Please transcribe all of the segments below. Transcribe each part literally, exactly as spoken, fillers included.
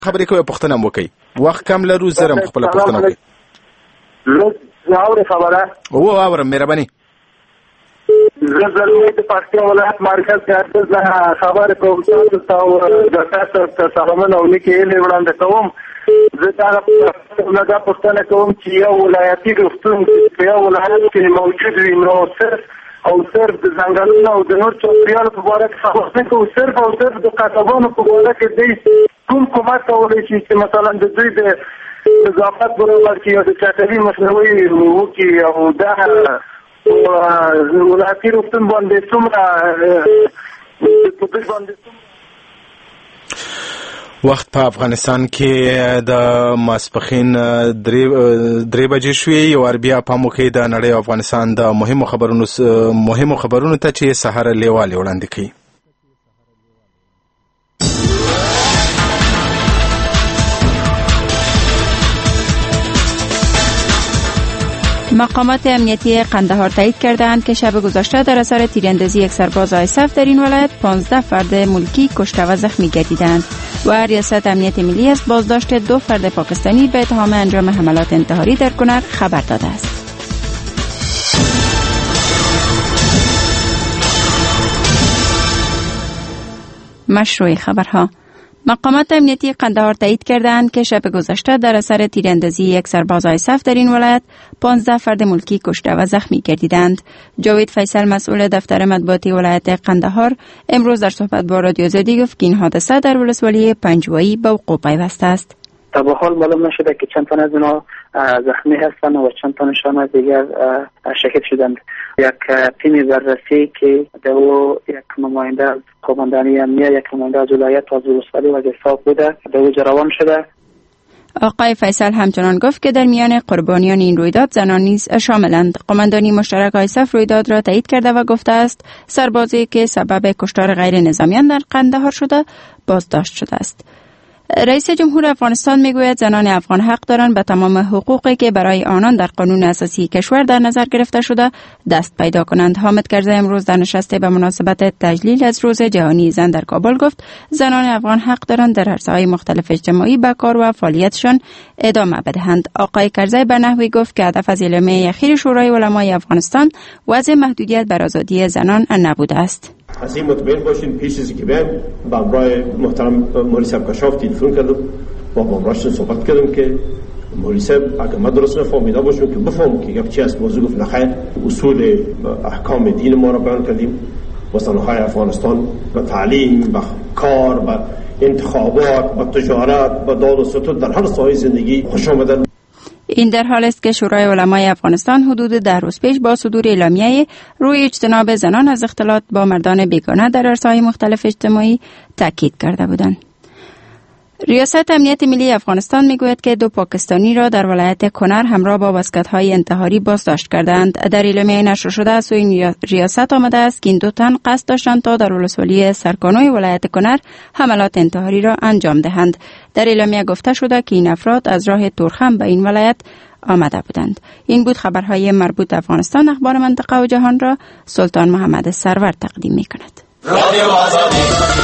خبرې کوي پښتنه مو کوي وخت کم لرو زرم خپل پښتنه کوي زاوره خبره او اورم مهرباني زلزلې د پښتون ولایت مرکز څخه خبر کوم چې تاسو د تاسو سلامونه او لیکي له وړاندې کوم زه دا نه پښتنه کوم چې یو ولایتي روغتون په یو ولایت کې موجود وي نو صرف او صرف د ځنګلونو او د نور چاپیریال په اړه خبرې کوو صرف او صرف د کتابونو په اړه کې دي کوم کومه کولی شي چې مثلا د دوی د اضافات برابر کړي او د چاپیریال مخنیوي وکړي او دا ولایتي روغتون باندې څومره په دې باندې وخت په افغانستان کې د ماسپخین درې درې بجې شوې یو بیا په موخه د نړۍ افغانستان د مهمو خبرونو مهمو خبرونو ته چې سحر لیوال وړاندې کړي. مقامات امنیتی قندهار تایید کردند که شب گذشته در اثر تیراندازی یک سرباز آی اس اف در این ولایت پانزده فرد ملکی کشته و زخمی گردیدند و ریاست امنیت ملی از بازداشت دو فرد پاکستانی به اتهام انجام حملات انتحاری در کنر خبر داده است. مشروع خبرها. مقامات امنیتی قندهار تایید کردند که شب گذشته در اثر تیراندازی یک سرباز آی اس اف در این ولایت پانزده فرد ملکی کشته و زخمی گردیدند. جاوید فیصل مسئول دفتر مطبوعاتی ولایت قندهار امروز در صحبت با رادیو آزادی گفت که این حادثه در ولسوالی پنجوایی به وقوع پیوسته است. تا به حال معلوم نشده که چند تن از اینا زخمی هستند و چند تنشان دیگر شهید شدند. یک تیم بررسی که دو یک نماینده از قماندانی امنیه یک نماینده از ولایت و از ولسوالی و جساب بوده دو روان شده. آقای فیصل همچنان گفت که در میان قربانیان این رویداد زنان نیز شاملند. قماندانی مشترک آی اس اف رویداد را تایید کرده و گفته است سربازی که سبب کشتار غیر نظامیان در قندهار شده بازداشت شده است. رئیس جمهور افغانستان میگوید زنان افغان حق دارند به تمام حقوقی که برای آنان در قانون اساسی کشور در نظر گرفته شده دست پیدا کنند. حامد کرزی امروز در نشست به مناسبت تجلیل از روز جهانی زن در کابل گفت زنان افغان حق دارند در عرصه‌های مختلف اجتماعی به کار و فعالیتشان ادامه بدهند. آقای کرزی به نحوی گفت که هدف از اعلامیه اخیر شورای علمای افغانستان وضع محدودیت بر آزادی زنان نبوده است. از این مطمئن باشین پیش از که بیایم با همراه محترم مولی صاحب کشاف تلفن کردم با همراهشون صحبت کردم که مولی صاحب اگر ما درست نفهمیده باشیم که بفهم که گپ چی است موضوع گفت نخیر اصول احکام دین ما را بیان کردیم وطنهای افغانستان به تعلیم به کار به انتخابات به تجارت به داد و ستود در هر ساحه زندگی خوش آمدن. این در حال است که شورای علمای افغانستان حدود ده روز پیش با صدور اعلامیه روی اجتناب زنان از اختلاط با مردان بیگانه در عرصه‌های مختلف اجتماعی تاکید کرده بودند. ریاست امنیت ملی افغانستان میگوید که دو پاکستانی را در ولایت کنر همراه با واسکت‌های انتحاری بازداشت کردند. در اعلامیه نشر شده از سوی ریاست آمده است که این دو تن قصد داشتند تا در ولسوالی سرکانوی ولایت کنر حملات انتحاری را انجام دهند. در اعلامیه گفته شده که این افراد از راه تورخم به این ولایت آمده بودند. این بود خبرهای مربوط به افغانستان. اخبار منطقه و جهان را سلطان محمد سرور تقدیم می‌کند. رادیو آزادی.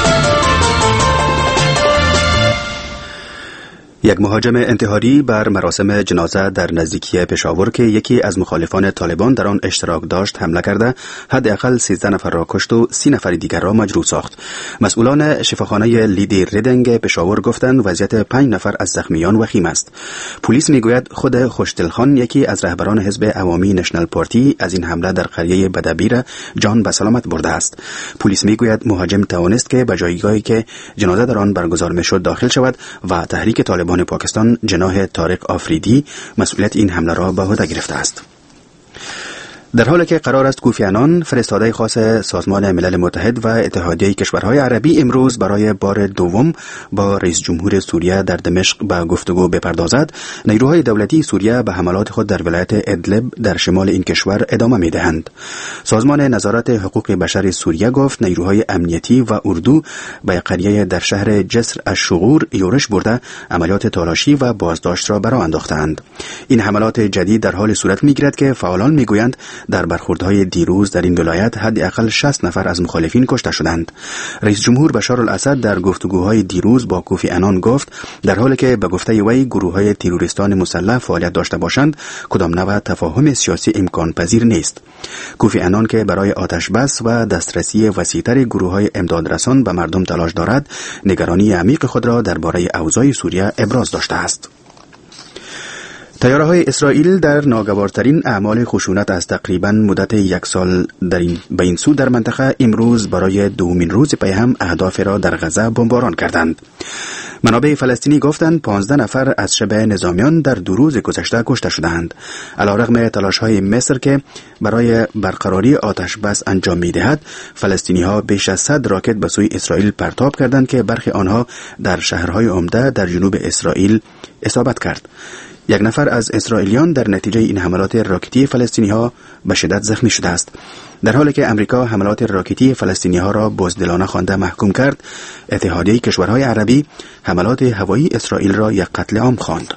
یک مهاجم انتحاری بر مراسم جنازه در نزدیکی پشاور که یکی از مخالفان طالبان در آن اشتراک داشت حمله کرده حداقل سیزده نفر را کشت و سی نفر دیگر را مجروح ساخت. مسئولان شفاخانه لیدی ریدنگ پشاور گفتند وضعیت پنج نفر از زخمیان وخیم است. پلیس میگوید خود خوشدل خان یکی از رهبران حزب عوامی نشنل پارتی از این حمله در قریه بدبیر جان به سلامت برده است. پلیس میگوید مهاجم توانست که به جایگاهی که جنازه در آن برگزار میشد داخل شود و تحریک طالبان پاکستان جناح طارق آفریدی مسئولیت این حمله را به عهده گرفته است. در حالی که قرار است کوفی عنان فرستاده خاص سازمان ملل متحد و اتحادیه کشورهای عربی امروز برای بار دوم با رئیس جمهور سوریه در دمشق به گفتگو بپردازد، نیروهای دولتی سوریه به حملات خود در ولایت ادلب در شمال این کشور ادامه می‌دهند. سازمان نظارت حقوق بشر سوریه گفت نیروهای امنیتی و اردو به قریه در شهر جسر الشغور یورش برده عملیات تالاشی و بازداشت را برآ انداختند. این حملات جدید در حال صورت می‌گیرد که فعالان می‌گویند در برخوردهای دیروز در این ولایت حداقل شصت نفر از مخالفین کشته شدند. رئیس جمهور بشار الاسد در گفتگوهای دیروز با کوفی عنان گفت در حالی که به گفته وی گروه‌های تروریستان مسلح فعالیت داشته باشند کدام نوع تفاهم سیاسی امکان پذیر نیست. کوفی عنان که برای آتش بس و دسترسی وسیع‌تر گروه‌های امدادرسان به مردم تلاش دارد، نگرانی عمیق خود را درباره اوضاع سوریه ابراز داشته است. تیاره‌های اسرائیل در ناگوارترین اعمال خشونت از تقریباً مدت یک سال در این به این سو در منطقه امروز برای دومین روز پی هم اهداف را در غزه بمباران کردند. منابع فلسطینی گفتند پانزده نفر از شبه نظامیان در دو روز گذشته کشته شدند. علیرغم تلاش‌های مصر که برای برقراری آتش بس انجام می‌دهد، فلسطینی‌ها بیش از صد راکت به سوی اسرائیل پرتاب کردند که برخی آنها در شهرهای عمده در جنوب اسرائیل اصابت کرد. یک نفر از اسرائیلیان در نتیجه این حملات راکتی فلسطینی‌ها به شدت زخمی شده است. در حالی که امریکا حملات راکتی فلسطینی‌ها را بزدلانه خوانده محکوم کرد، اتحادیه کشورهای عربی حملات هوایی اسرائیل را یک قتل عام خواند.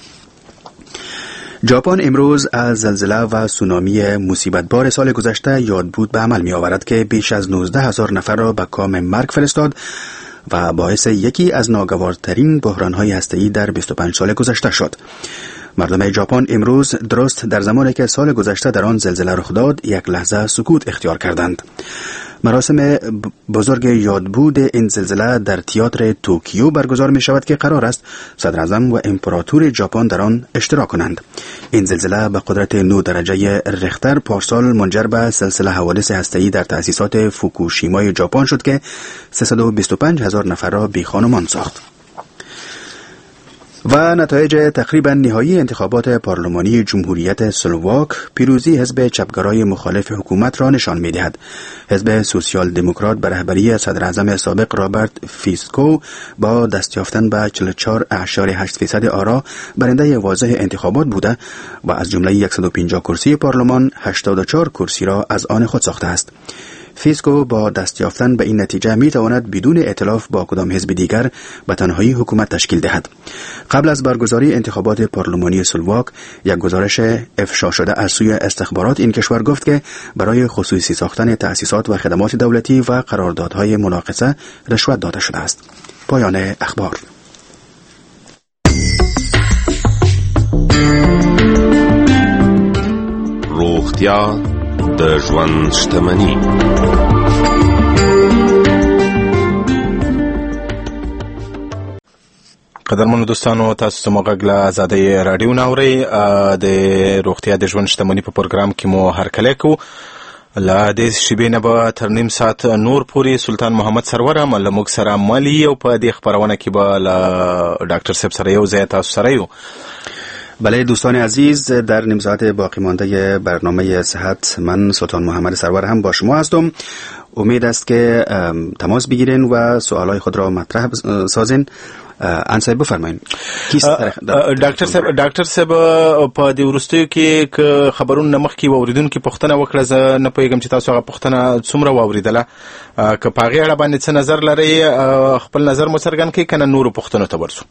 ژاپن امروز از زلزله و سونامی مصیبت‌بار سال گذشته یادبود به عمل می‌آورد که بیش از نوزده هزار نفر را به کام مرگ فرستاد و باعث یکی از ناگوارترین بحران‌های هسته‌ای در بیست و پنج سال گذشته شد. مردم ژاپن امروز درست در زمانی که سال گذشته در آن زلزله رخ داد یک لحظه سکوت اختیار کردند. مراسم بزرگ یادبود این زلزله در تئاتر توکیو برگزار می شود که قرار است صدر اعظم و امپراتور ژاپن در آن اشتراک کنند. این زلزله به قدرت نه درجه ریختر پارسال منجر به سلسله حوادث هسته‌ای در تأسیسات فوکوشیمای ژاپن شد که سیصد و بیست و پنج هزار نفر را بی خانمان ساخت. و نتایج تقریبا نهایی انتخابات پارلمانی جمهوریت سلواک پیروزی حزب چپگرای مخالف حکومت را نشان می‌دهد. حزب سوسیال دموکرات به رهبری صدر اعظم سابق رابرت فیسکو با دست یافتن به چهل و چهار اعشاری هشت فیصد آرا برنده واضح انتخابات بوده و از جمله صد و پنجاه کرسی پارلمان هشتاد و چهار کرسی را از آن خود ساخته است. فیسکو با دست یافتن به این نتیجه می تواند بدون ائتلاف با کدام حزب دیگر به تنهایی حکومت تشکیل دهد. قبل از برگزاری انتخابات پارلمانی سلواک، یک گزارش افشا شده از سوی استخبارات این کشور گفت که برای خصوصی ساختن تأسیسات و خدمات دولتی و قراردادهای مناقصه رشوت داده شده است. پایان اخبار. روغتیا د ژوند شتمني. قدرمنو دوستانو، تاسو زموږ غږ له آزادۍ راډیو نه اورئ. د روغتیا د ژوند شتمني په پروګرام کې مو هرکلی کوو. له دې شیبې نه به تر نیم ساعت نور پورې سلطان محمد سرور هم له موږ سره مالي او په دې خپرونه کې به له ډاکټر صاحب سره یو ځای تاسو سره یو. بله دوستان عزیز، در نیم ساعت باقی مانده برنامه صحت من سلطان محمد سرور هم با شما هستم. امید است که تماس بگیرین و سوالای خود را مطرح سازین. انصای بفرمایین. ډاکټر صاحب ډاکټر صاحب په دې وروستیو کې که خبرونه مخ کې واوریدونکو پوښتنه وکړه، زه نه پوهیږم چې تاسو هغه پوښتنه څومره واوریدله. که په هغې اړه باندې څه نظر لرئ، خپل نظر مو څرګند کړئ که نه نورو پوښتنو ته ورسو.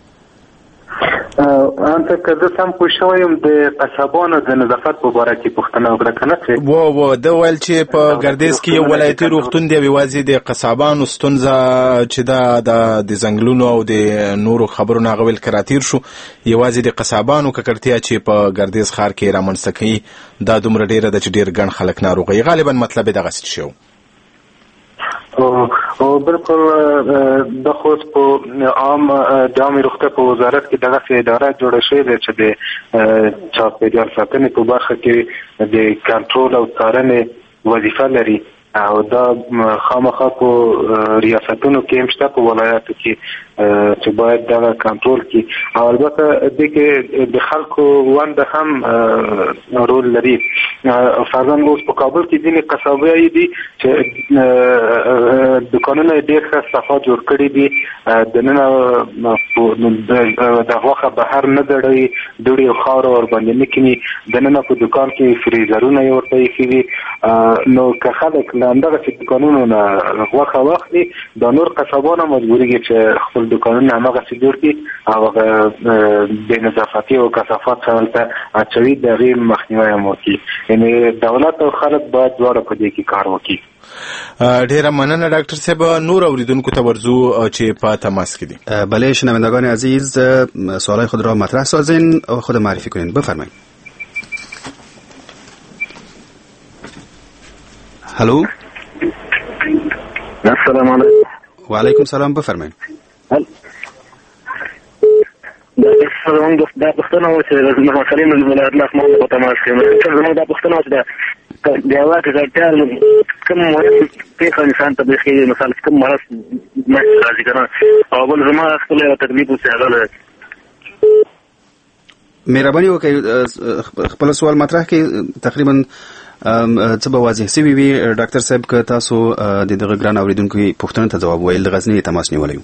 انته که زه سم پوه شوی یم د قصابانو د نظافت په باره کې پوښتنه وکړه که نه ترې؟ و و ده ویل چې په ګردیز کې یو ولایتي روغتون دی، یوازې د قصابانو ستونزه چې دا د ځنګلونو او د نورو خبرو نه هغه ویل که راتېر شو، یوازې د قصابانو ککړتیا چې په ګردیز ښار کې رامنځته کوي دا دومره ډېره ده چې ډېر ګڼ خلک ناروغوي. غالبا مطلب یې دغسې شی و. او بالکل د خو په عام د عامې روغتیا په وزارت کې دغسې اداره جوړه شوې ده چې د چاپېریال ساتنې په برخه کې د کنټرول او څارنې وظیفه لري او دا خامخا په ریاستونو کې هم شته، په ولایاتو کې چې باید دغه کنټرول کړي. او البته دې کې د خلکو ونډه هم رول لري. فرضاً اوس په کابل کې ځینې قصابۍ دي چې دکانونه یې ډېر ښه صفا جوړ کړي دي، دننه د غوښه بهر نه دړوي دوړې او خاوره ورباندې نه کینی دننه په دکان کې فریزرونه یې ورته ایښي دي نو که خلک له همدغسې دکانونو نه غوښه واخلي دا نور قصابان هم مجبورېږي چې خپل دکانونه همغسې جوړ کړي او هغه بې نظافتي او کثافات څه هلته اچوي د هغې مخنیوی هم وکړي یعنې دولت او خلک باید دواړه په دې کې کار وکړي. ډیره مننه ډاکټر صاحب. نور اوریدونکو ته ورزو چې په تماس کې دي. بله شنوندگان عزیز سوالای خود را مطرح سازین و خود معرفی کنین. بفرمایید. هلو السلام علیکم. و علیکم سلام. بفرمایید. زمونږ دا پوښتنه وه چې د مسلې د ولایت له اسمانو په تماس کې زمونږ دا پوښتنه وه چې د هوا ککړتیا کوم پېښه انسان ته برېښي مثال کوم مرض منځته راځي که نه او بل زما خپل یوه تکلیف و چې هغه مهرباني وکړئ خپل سوال مطرح کړئ. تقریبا څه به واضح شوي وي ډاکټر صاحب که تاسو د دغه ګران اورېدونکو پوښتنو ته ځواب ویل د غزني تماس نیولی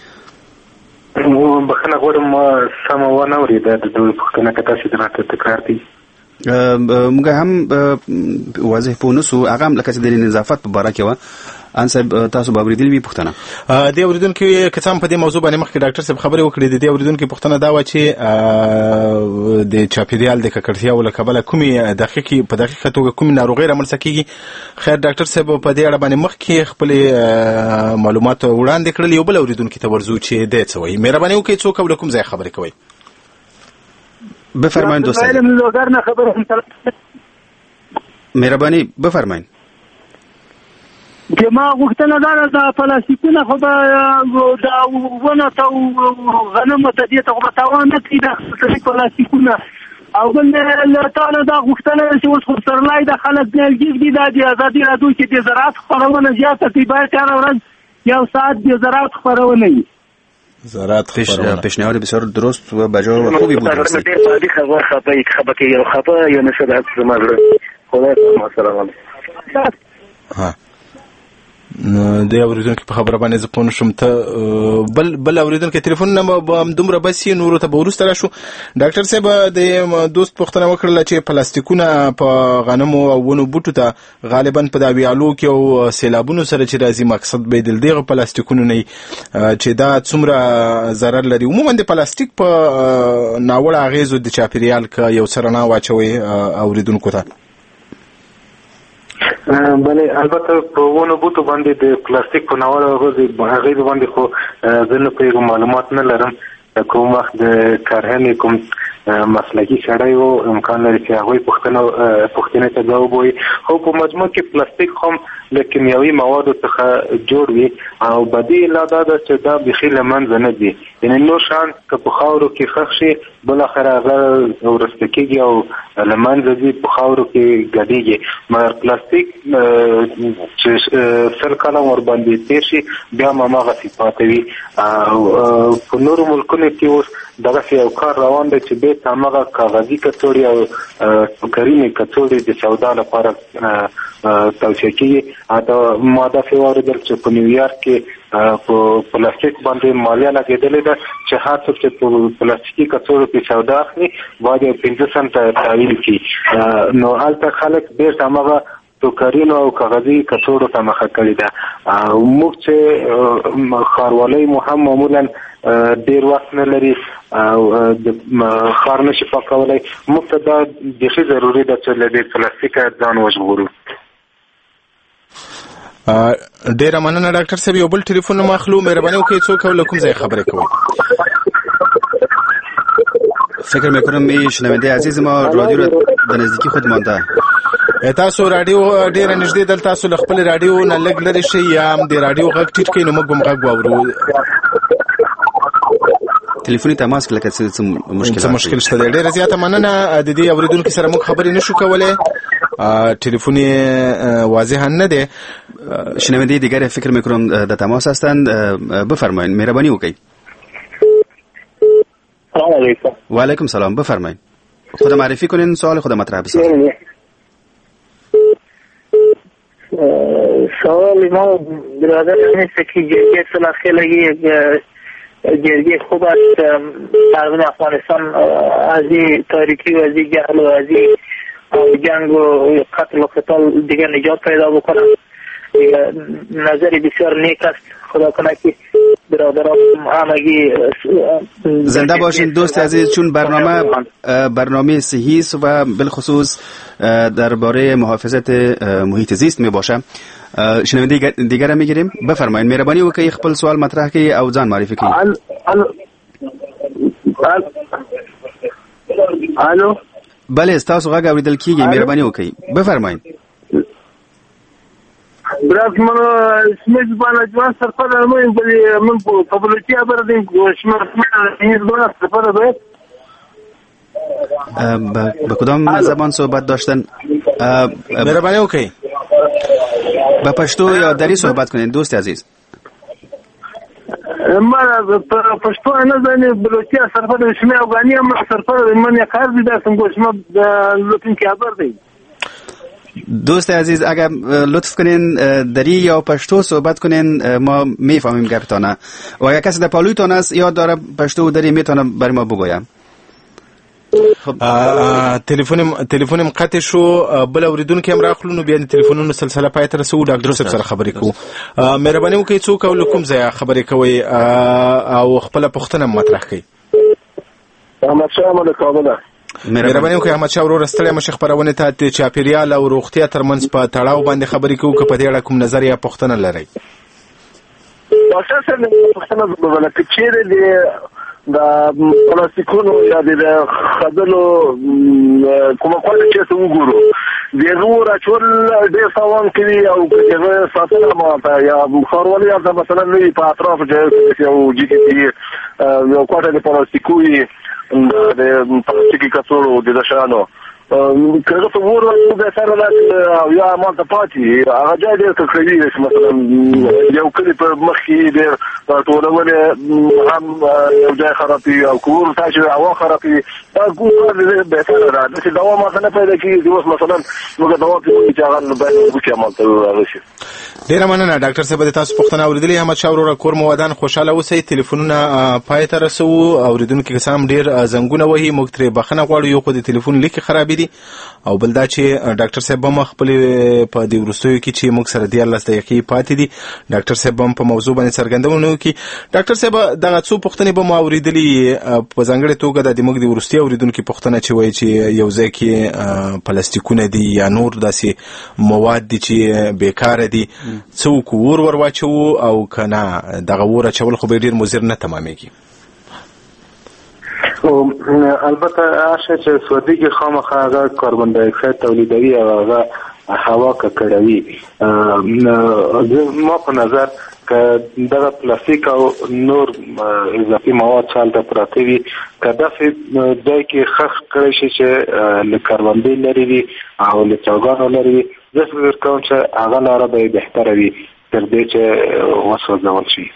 بخښنه غواړم سمه ونه اورېده د دوی پوښتنه که تاسې د راته تکرار دي موږ هم واضح پوه نه سو هغه هم لکه چې د نظافت په باره کې وه ان صاحب تاسو به اورېدلي وي پوښتنه دې اورېدونکي که څه هم په دې موضوع باندې مخکې ډاکټر صاحب خبرې وکړې د دې اورېدونکي پوښتنه دا وه چې د چاپېریال د ککړتیاو له کبله کومې دقیقې په دقیقه توګه کومې ناروغۍ رامنځته کېږي. خیر ډاکټر صاحب په دې اړه باندې مخکې خپلې معلومات وړاندې کړل. یو بل اورېدونکي ته ورځو چې دی څه وایي. مهرباني وکړئ څوک او له کوم ځای خبرې کوئ. بفرمایید دوستان. مهرباني بفرمایید. که ما غوښتنه دا ده د پلاستیکونه خو به د ونه ته غنمو ته دې ته خو به تاوان نه کوي دا پلاستیکونه او بل له تا نه دا غوښتنه ده چې اوس خو پسرلی د خلک نیالګي دي دا د ازادي راډیو چې د زراعت خپرونه زیاته کوي باید هره ورځ یو ساعت د زراعت خپرونه وي. زراعت خبرونه پیشنهاد بسیار درست و بجا و خوبی بود. درسته دې خبر خبرې خبرې یو خبر یو نشه د زموږ خدای السلام علیکم. ها د اوریدونکو په خبره باندې زه پوه نه شوم. ته بل بل اوریدونکو تلیفون نه به دومره بس یې نورو ته به وروسته راشو. ډاکټر صاحب د دوست پوښتنه وکړله چې پلاستیکونه په غنمو او ونو بوټو ته غالبا په دا ویالو کې او سیلابونو سره چې راځي مقصد به د دغه پلاستیکونو نه چې دا څومره ضرر لري. عموما د پلاستیک په ناوړه اغېزو د چاپېریال که یو څه رڼا واچوئ اوریدونکو ته. بله البته په ونو بوټو باندې د پلاستیک په ناوړه اغېزو باندې خو زه نه پوهېږم معلومات نه لرم. کوم وخت د کرهنې کوم مسلکي سړی و امکان لري چې هغوی پوښتنې ته ځواب ووایي خو په مجموع کې پلاستیک هم له کیمیاوي موادو څخه جوړ وي او بدي لا دا ده چې دا بیخي له منځه نه ځي. یعنې نور شیان که په خاورو کې ښخ شي بالاخره هغه ورسته کېږي او له منځه ځي په خاورو کې ګډېږي مګر پلاستیک چې سل کاله ورباندې تېر شي بیا هم هماغسې پاتې وي. او په نورو ملکونو کې اوس دغسې یو کار روان دی چې بیرته هماغه کاغذي کڅوړې او ټوکرینې کڅوړې د سودا لپاره توصیه کېږي. حتی ما داسې واورېدل چې په نیویارک کې په پلاستیک باندې مالیه لګېدلې ده چې هر څوک چې په پلاستیکي کڅوړو کې سودا اخلي باید یو پنځه سنټه تحویل کړي. نو هلته خلک بیرته هماغه ټوکرینو او کاغذي کڅوړو ته مخه کړې ده. موږ چې ښاروالۍ مو هم معمولا ډېر وخت نه لري او د ښار نشي پاکولی موږ ته دا بیخي ضروري ده چې له دې پلاستیکه ځان وژغورو. ډیره مننه ډاکټر صاحب. یو بل ټلیفون مو اخلو. مهرباني وکړئ څوک او له کوم ځای خبرې کوئ. فکر میکنم شنونده عزیز ما رادیو را به نزدیکی خود مانده. تاسو رادیو ډیره نږدې دل تاسو له خپل رادیو نه لږ لرې شئ یا هم د رادیو غږ ټیټ کړئ نو موږ هم غږ واورو. تلیفوني تماس کله کله څه مشکل څه مشکل شته. ډیره زیاته مننه. د دې اوریدونکو سره موږ خبرې نشو کولای. تلفنی واضح نه ده. شنونده دیگر فکر میکنم در تماس هستند. بفرمایید. مهربانی وکړئ. سلام علیکم. و علیکم سلام. بفرمایید. خود معرفی کنین سوال خود مطرح بسازید. سوال ما برادر نیست که یک سال خیلی جرگه خوب است مردم افغانستان از این تاریکی و از این جهل و از این جنگ و قتل و قتال دیگه نجات پیدا بکنن. نظر بسیار نیک است. خدا کنه که برادران همگی زنده باشین دوست عزیز، چون برنامه برنامه صحیح است و بالخصوص درباره محافظت محیط زیست می باشه. شنونده دیگر هم میگیریم. بفرمایید مهربانی وکړئ خپل سوال مطرح کړئ او ځان معرفي کړئ. الو بله تاسو غږ اوریدل کیږي، مهرباني وکړئ بفرمایید. برات من اسمه باندې ځوان سرپر مې بلې من په پولیسیا باندې شمار این دوه سرپر به به کدام زبان صحبت داشتن؟ مهربانی وکړئ با پشتو یا دری صحبت کنین دوست عزیز. ما پشتو نه زنی بلوچیا سرپر اسمه افغانی هم سرپر من یک کار دیدم گوش ما لطفاً که خبر دید. دوست عزیز اگر لطف کنین دری یا پشتو صحبت کنین ما میفهمیم گفتانه و اگر کسی در پالویتان است یا داره پشتو و دری میتونه برای ما بگویم. تلیفونم تلیفونم قطع شو، بل اوریدونکو هم راخلو نو بیا د تلیفونونو سلسله پای ته رسو. ډاکټر صاحب سره خبرې کوو. مهرباني وکړئ څوک او کوم ځای خبرې کوي او خپل پوښتنه مطرح کړئ. احمد شاه مله کابل. مهرباني وکړئ احمد شاه ورور ستړی مشه خبرونه ته د چاپیریال او روغتیا ترمنځ په تړاو باندې خبرې کوو. که په دې اړه کوم نظر یا پوښتنه لرئ؟ اساسا پوښتنه به ولکه چیرې دی دا پلاستیکونو یا د خدلو کومه کومه چې څه وګورو دغه راچول ډېر سامان کوي او دغه ساتنه ماته یا خاروالي یا مثلا نه په اطراف کې یو جی ټي پی یو کوټه د پلاستیکوي د پلاستیکي کڅوړو د شانو کله ته ور د سره او یا ماته پاتې هغه ځای ډېر تکلیف دی. مثلا یو کلی په مخ کې ډېر ټولونه هم یو ځای خرابي او کور تاسو هوا خرابي دا ګور به سره راځي دا ما څنګه پیدا کیږي اوس مثلا موږ دا وایو چې هغه به وکړي مالته راشي. ډیر مننه ډاکټر صاحب د تاسو پوښتنه اوریدلې. احمد شاه ورور کور مودان خوشاله اوسئ. تلیفونونه پای ته رسو. اوریدونکو کسان ډیر زنګونه وهي موږ ترې بخښنه غواړو. یو خو د تلیفون لیک خراب دي او بل دا چې ډاکټر صاحب هم خپل په دې ورستیو کې چې موږ سره دیارلس دقیقې پاتې دي ډاکټر صاحب هم په موضوع باندې څرګندونه وکړي. ډاکټر صاحب دغه څو پوښتنې به مو اوریدلې په ځانګړې توګه د موږ د ورستي اوریدونکو پوښتنه چې وایي چې یو ځای کې پلاستیکونه دي یا نور داسې مواد دي چې بیکاره دي څوک ور ور واچو او کنه دغه ور اچول خو به ډیر مضر نه تمامېږي. البته هغه چې سودی کې خامخا هغه کاربن دای اکساید تولیدوي او هغه هوا ککړوي. ما په نظر که دغه پلاستیک او نور اضافي مواد چالته پراته وي که داسې ځای کې خښ کړی شي چې له کروندې لرې وي او له چاګانو لرې وي زه فکر کوم چې هغه لاره به بهتره وي تر دې چې وسوځول شي.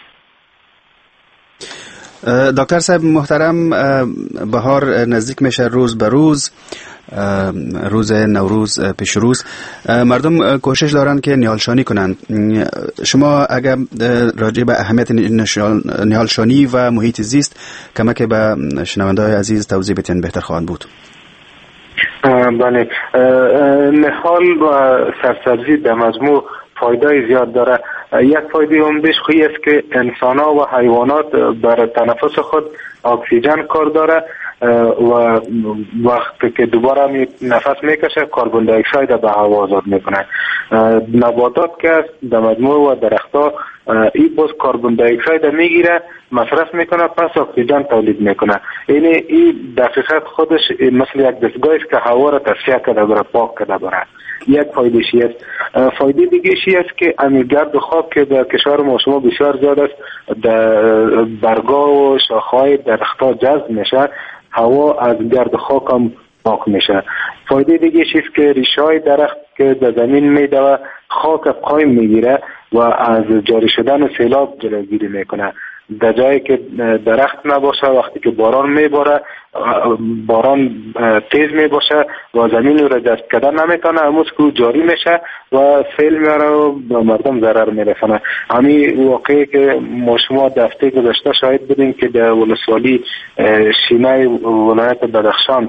دکتر صاحب محترم بهار نزدیک میشه روز به روز، روز نوروز پیش روز مردم کوشش دارن که نیالشانی کنند. شما اگر راجع به اهمیت نیالشانی و محیط زیست کمک به شنونده‌های عزیز توضیح بدین بهتر خواهد بود. بله، نهال و سرسبزی در مجموع فایده زیاد داره. یک فایده عمده‌اش خویی است که انسان‌ها و حیوانات برای تنفس خود اکسیژن کار داره و وقتی که دوباره می نفس میکشه کاربن دی اکساید به هوا آزاد میکنه. نباتات که در مجموع و درختها این باز کاربن دی اکساید میگیره مصرف میکنه پس اکسیژن تولید میکنه. یعنی این دقیقاً خودش مثل یک دستگاهی است که هوا را تصفیه کرده بره، پاک کرده بره. یک فایده شی است. فایده دیگه شی است که امیرگرد خاک که در کشور ما شما بسیار زیاد است در برگا و شاخهای درختها جذب میشه، هوا از گرد خاک هم پاک میشه. فایده دیگه شی است که ریشه‌های درخت که در زمین میدوه خاک قایم میگیره و از جاری شدن سیلاب جلوگیری میکنه در جایی که درخت نباشه، وقتی که باران میباره باران تیز میباشه و زمین رو جذب کردن نمیتونه، امروز که جاری میشه و سیل میاره و به مردم ضرر میرسونه. همین واقعی که ما شما دفعه گذشته شاهد بودیم که در ولسوالی شینای ولایت بدخشان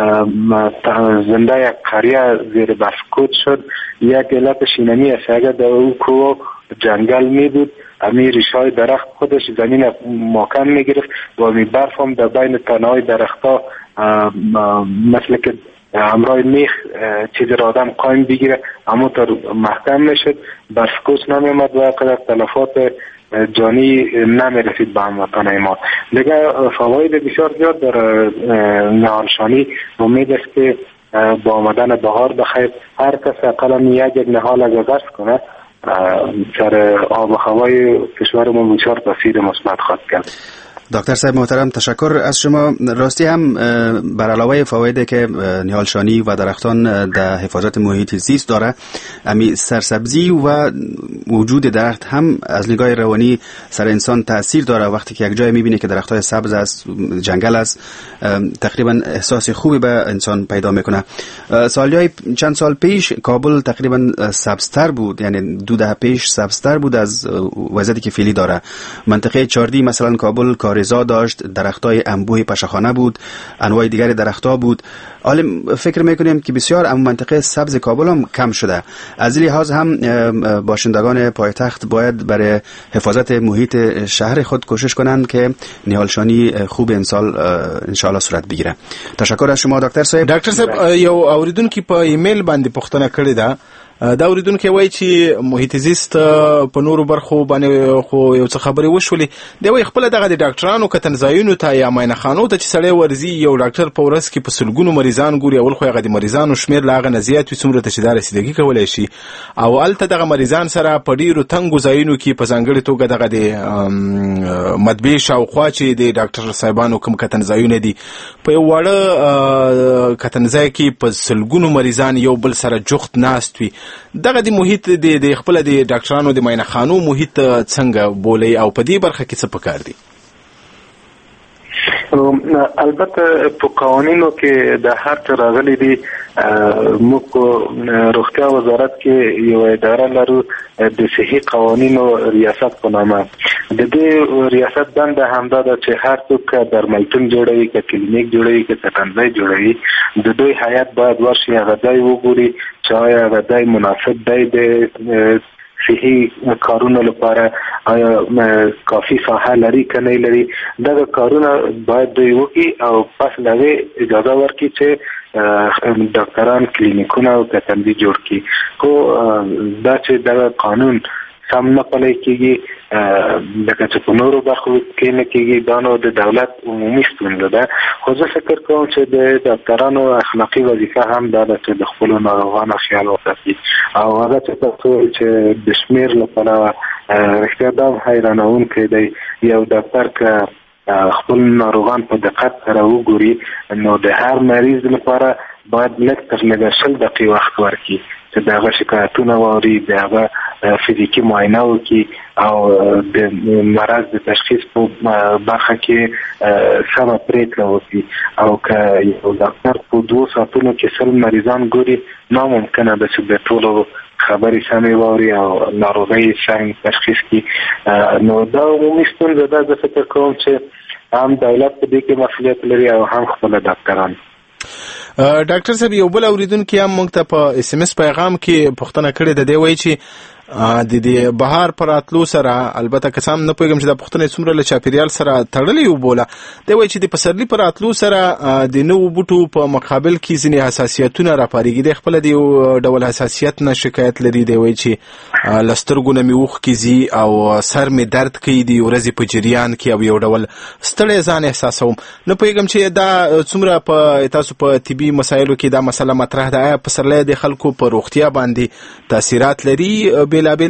زنده یک قریه زیر بسکوت شد. یک علت شینانی است، اگر در او کوه جنگل می بود امی ریشای درخت خودش زمین ماکن می گرفت و امی برف هم در بین تنهای درخت ها مثل که همراه میخ چیز را آدم قایم بگیره همونطور محکم می شد، بسکوت نمی آمد و قدر تلفات جانی نمی رسید به هموطنهای ما. دیگه فواید بسیار زیاد در نهالشانی. امید است که با آمدن بهار بخیر هر کس اقلا یک یک نهال اگر غرس کنه سر آب و هوای کشورمون بسیار تاثیر مثبت خواهد کرد. دکتر صاحب محترم تشکر از شما. راستی هم بر علاوه فوایدی که نهالشانی و درختان در حفاظت محیط زیست داره، امی سرسبزی و وجود درخت هم از نگاه روانی سر انسان تاثیر داره. وقتی که یک جای میبینه که درختای سبز است، جنگل است، تقریبا احساس خوبی به انسان پیدا میکنه. سالیای چند سال پیش کابل تقریبا سبزتر بود، یعنی دو دهه پیش سبزتر بود از وضعیتی که فعلی داره. منطقه چاردی مثلا کابل رضا داشت، درختای انبوه پشخانه بود، انواع دیگر درختها بود. حالا فکر میکنیم که بسیار اما منطقه سبز کابل هم کم شده. از این لحاظ هم باشندگان پایتخت باید برای حفاظت محیط شهر خود کوشش کنند که نهالشانی خوب امسال انشاءالله صورت بگیره. تشکر از شما دکتر صاحب. دکتر صاحب یو اوریدونکو په ایمیل باندې پوښتنه کړې ده، دا اوریدونکو وایي چې محیط زیست په نورو برخو باندې خو یو څه خبرې وشولې، دی وایي خپل دغه د ډاکټرانو کتنځایونو ته یا معاینخانو ته چې سړی ورځي یو ډاکټر په ورځ کې په سلګونو مریضان ګوري، اول خو هغه د مریضانو شمیر له هغه نه زیات وي څومره ته چې دا رسیدګي کولی شي، او هلته دغه مریضان سره په ډېرو تنګو ځایونو کې په ځانګړې توګه دغه د مطبعې شاوخوا چې د ډاکټر صاحبانو کوم کتنځایونه دي په یو واړه کتنځای کې په سلګونو مریضان یو بل سره جفت ناست وي. دغه د محیط د خپل د ډاکټرانو د معاینخانو محیط څنګه بولي او په دې برخه کې څه پکار دي؟ البته په قوانینو کې د هر څه راغلي دي. موږ روغتیا وزارت کې یو اداره لرو د صحي قوانینو ریاست په نامه. د دې ریاست دنده همدا ده چې هر څوک درملتون جوړوي، که کلینیک جوړوي، که کتنځای جوړوي، د دوی هیئت باید ورشي هغه ځای وګوري چې آیا هغه ځای مناسب دی د صحي کارونو لپاره، آیا کافی ساحه لري که نه لري. دغه کارونه باید دوی وکړي او پس له اجازه ورکړي چې ډاکټران کلینیکونه او کتنځي جوړ کړي. خو دا چې دغه قانون سم نه پلی کېږي لکه چې په نورو برخو کې نه کېږي، دا نو د دولت عمومي ستونزه ده. خو زه فکر کوم چې د ډاکټرانو اخلاقي وظیفه هم دا ده چې د خپلو ناروغانو خیال وساتي، او هغه چې تاسو چې د شمېر لپاره رښتیا دا هم حیرانوونکی دی. یو ډاکټر که خپل ناروغان په دقت سره وګوري نو د هر مریض لپاره باید لږ تر لږه شل دقیقې وخت ورکړي چې د هغه شکایتونه واوري، د هغه فزیکي معاینه وکړي او د مرض د تشخیص په برخه کې سمه پرېکړه وکړي. او که یو ډاکټر په دوو ساعتونو کې سل مریضان ګوري، ناممکنه ده چې د ټولو خبرې سمې واوري او ناروغۍ سم تشخیص کړي. نو دا عمومي ستونزه ده. زه فکر کوم چې هم دولت په دې کې مسؤلیت لري او هم خپل ډاکټران. ډاکټر صاحب یو بل اوریدونکي هم موږ ته په اس ام اس پیغام کې پوښتنه کړې ده، دی وایي چې د دې بهار پر راتلو سره، البته که سم نه پوهېږم چې دا پوښتنه څومره له چاپېریال سره تړلې وبوله، دی وایي چې د پسرلي پر راتلو سره د نوو بوټو په مقابل کې ځینې حساسیتونه راپارېږي. دی خپله د یو ډول حساسیت نه شکایت لري. دی وایي چې له سترګو نه مې اوښکې ځي او سر مې درد کوي د ورځې په جریان کې او یو ډول ستړی ځان احساسوم. نه پوهېږم چې دا څومره په تاسو په طبي مسایلو کې دا مسله مطرح ده. آیا پسرلی د خلکو په روغتیا باندې تاثیرات لري بېلابېل؟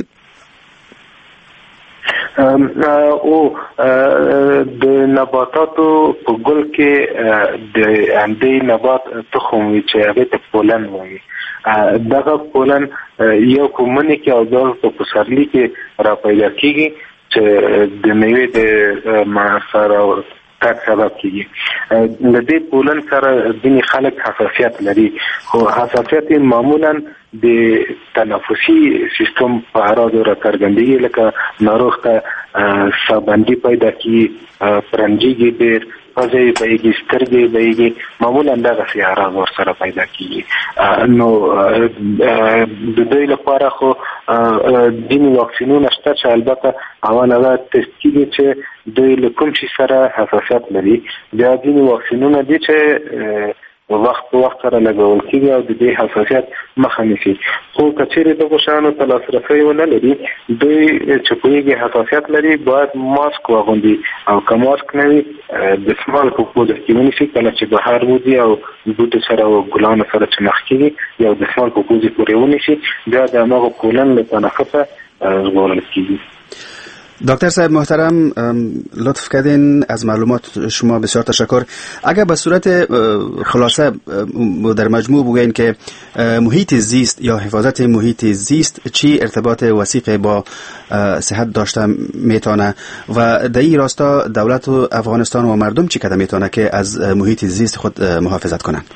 او د نباتاتو په ګل کې د اندې نبات تخم وي چې هغه ته پولن وایي. دغه پولن یو په مني کې او د په پسرلي کې را پیدا کېږي چې د میوې د معصره تک سبب کیږي. د دې پولن سره ځینې خلک حساسیت لري، خو حساسیت معمولا د تنفسي سیستم په اړه راڅرګندېږي، لکه ناروغ ته سابندي پیدا کیږي، پرنجیږي، ډېر پزې بهیږي، سترګې بهیږي، معمولا دغسې اعراض ورسره پیدا کیږي. نو د دوی لپاره خو ځینې واکسینونه شته چې البته اول هغه تست کیږي چې دوی له کوم شي سره حساسیت لري. بیا ځینې واکسینونه دي چې وخت په وخت سره لګول کیږي او د دې حساسیت مخه نیسي. خو که چیرې دغو شیانو ته لاسرسی ونه لري، دوی چې پوهېږي حساسیت لري باید ماسک واغوندي، او که ماسک نه وي دسمال په پوزه کې ونیسي. کله چې بهر وځي او بوټو سره او ګلانو سره چې مخ کېږي یو دسمال په پوزې پورې ونیسي، بیا د هماغه پولن له تنفسه ژغورل کېږي. دکتر صاحب محترم، لطف کردین، از معلومات شما بسیار تشکر. اگر به صورت خلاصه در مجموع بگوین که محیط زیست یا حفاظت محیط زیست چی ارتباط وثیق با صحت داشته میتونه و در این راستا دولت و افغانستان و مردم چی کده میتونه که از محیط زیست خود محافظت کنند؟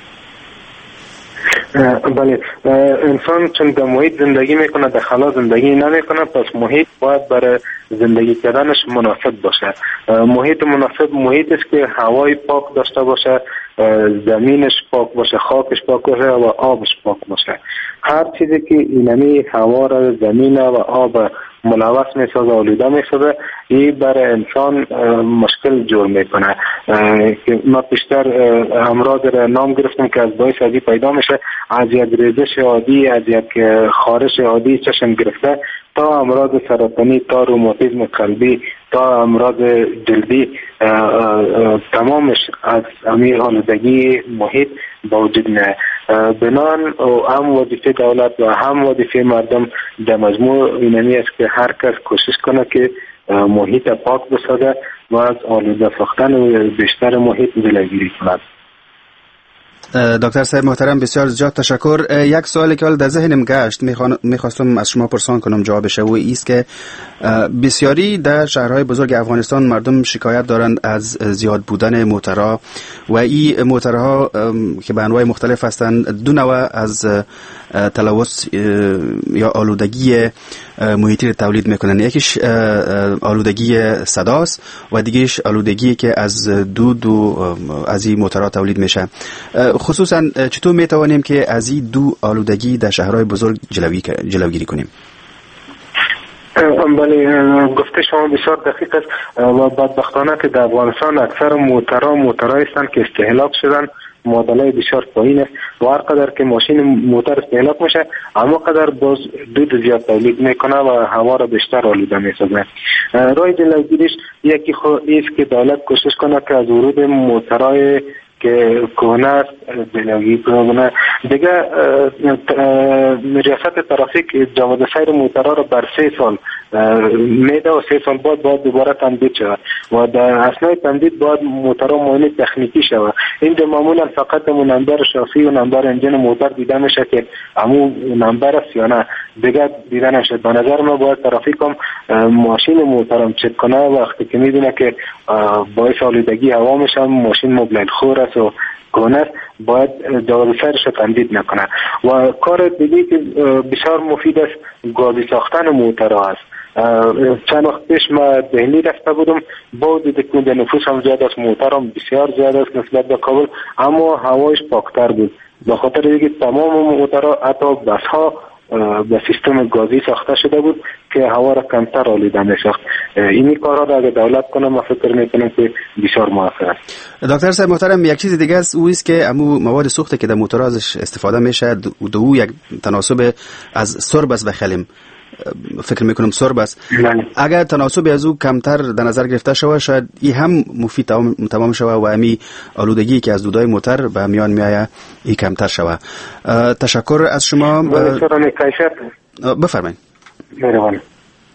بله، انسان چون در محیط زندگی میکنه، در خلا زندگی نمیکنه، پس محیط باید برای زندگی کردنش مناسب باشه. محیط مناسب محیط است که هوای پاک داشته باشه، زمینش پاک باشه، خاکش پاک باشه و آبش پاک باشه. هر چیزی که اینمی هوا را، زمین و آب ملوث میسازه، آلوده میسازه، این برای انسان مشکل جور میکنه. که ما پیشتر امراض را نام گرفتیم که از باعث ازی پیدا میشه، از یک ریزش عادی، از یک خارش عادی چشم گرفته تا امراض سرطانی، تا روماتیسم قلبی، تا امراض جلدی، تمامش از امیر آلودگی محیط با وجود میاد. بنان هم وظیفه دولت و هم وظیفه مردم در مجموع اینمی است که هر کس کوشش کنه که محیط پاک بسازه و از آلوده ساختن بیشتر محیط جلوگیری کند. دکتر صاحب محترم بسیار زیاد تشکر. یک سوالی که در ذهنم گشت میخواستم از شما پرسان کنم جوابش و ایست که بسیاری در شهرهای بزرگ افغانستان مردم شکایت دارند از زیاد بودن موترها و این موترها که به انواع مختلف هستند دو نوع از تلوث یا آلودگی محیطی رو تولید میکنن. یکیش آلودگی صداست و دیگهش آلودگی که از دود و از این موترها تولید میشه. خصوصا چطور میتوانیم که از این دو آلودگی در شهرهای بزرگ جلوگیری کنیم؟ بله، گفته شما بسیار دقیق است و بدبختانه که در افغانستان اکثر موترها موترهایی هستند که استهلاک شدن معادله بسیار پایین است و هر قدر که ماشین موتر استهلاک میشه اما قدر باز دود زیاد تولید میکنه و هوا را بیشتر آلوده میسازه. راه جلوگیریش یکی خود است که دولت کوشش کنه که از ورود موترهای که کهنه است جلوگیری کنه. دیگه ریاست ترافیک جواز سیر موترها را بر سه سال میده و سه سال بعد باید دوباره تمدید شود و در اثنای تمدید باید موترها معاینه تکنیکی شود. اینجا معمولا فقط نمبر شاسی و نمبر انجین موتر دیده میشه که همون نمبر است یا نه، دیگه دیده نشد. به نظر من باید ترافیک هم ماشین موترم چک کنه وقتی که میدونه که باعث آلودگی هوا میشه، ماشین مبلل خور است و کنه باید جواز سرش رو تمدید نکنه. و کار دیگه که بسیار مفید است گازی ساختن موترها است. چند وقت پیش ما دهلی رفته بودم، با دیدم که نفوس هم زیاد است، موتر هم بسیار زیاد است نسبت به کابل، اما هوایش پاکتر بود. به خاطر اینکه تمام موترها حتی بس ها به سیستم گازی ساخته شده بود که هوا را کمتر آلوده می‌ساخت. اینی کارها را اگر دولت کنه ما فکر می‌کنم که بسیار موثر است. دکتر صاحب محترم، یک چیز دیگه است، او است که امو مواد سوخته که در موتورها ازش استفاده میشه دو یک تناسب از سرب است و خلم. فکر میکنم سرب است. اگر تناسب از او کمتر در نظر گرفته شود شاید این هم مفید تمام شود و امی آلودگی که از دودای موتر به میان میآید این کمتر شود. تشکر از شما. بفرمایید. بفرمایید. مهربانی.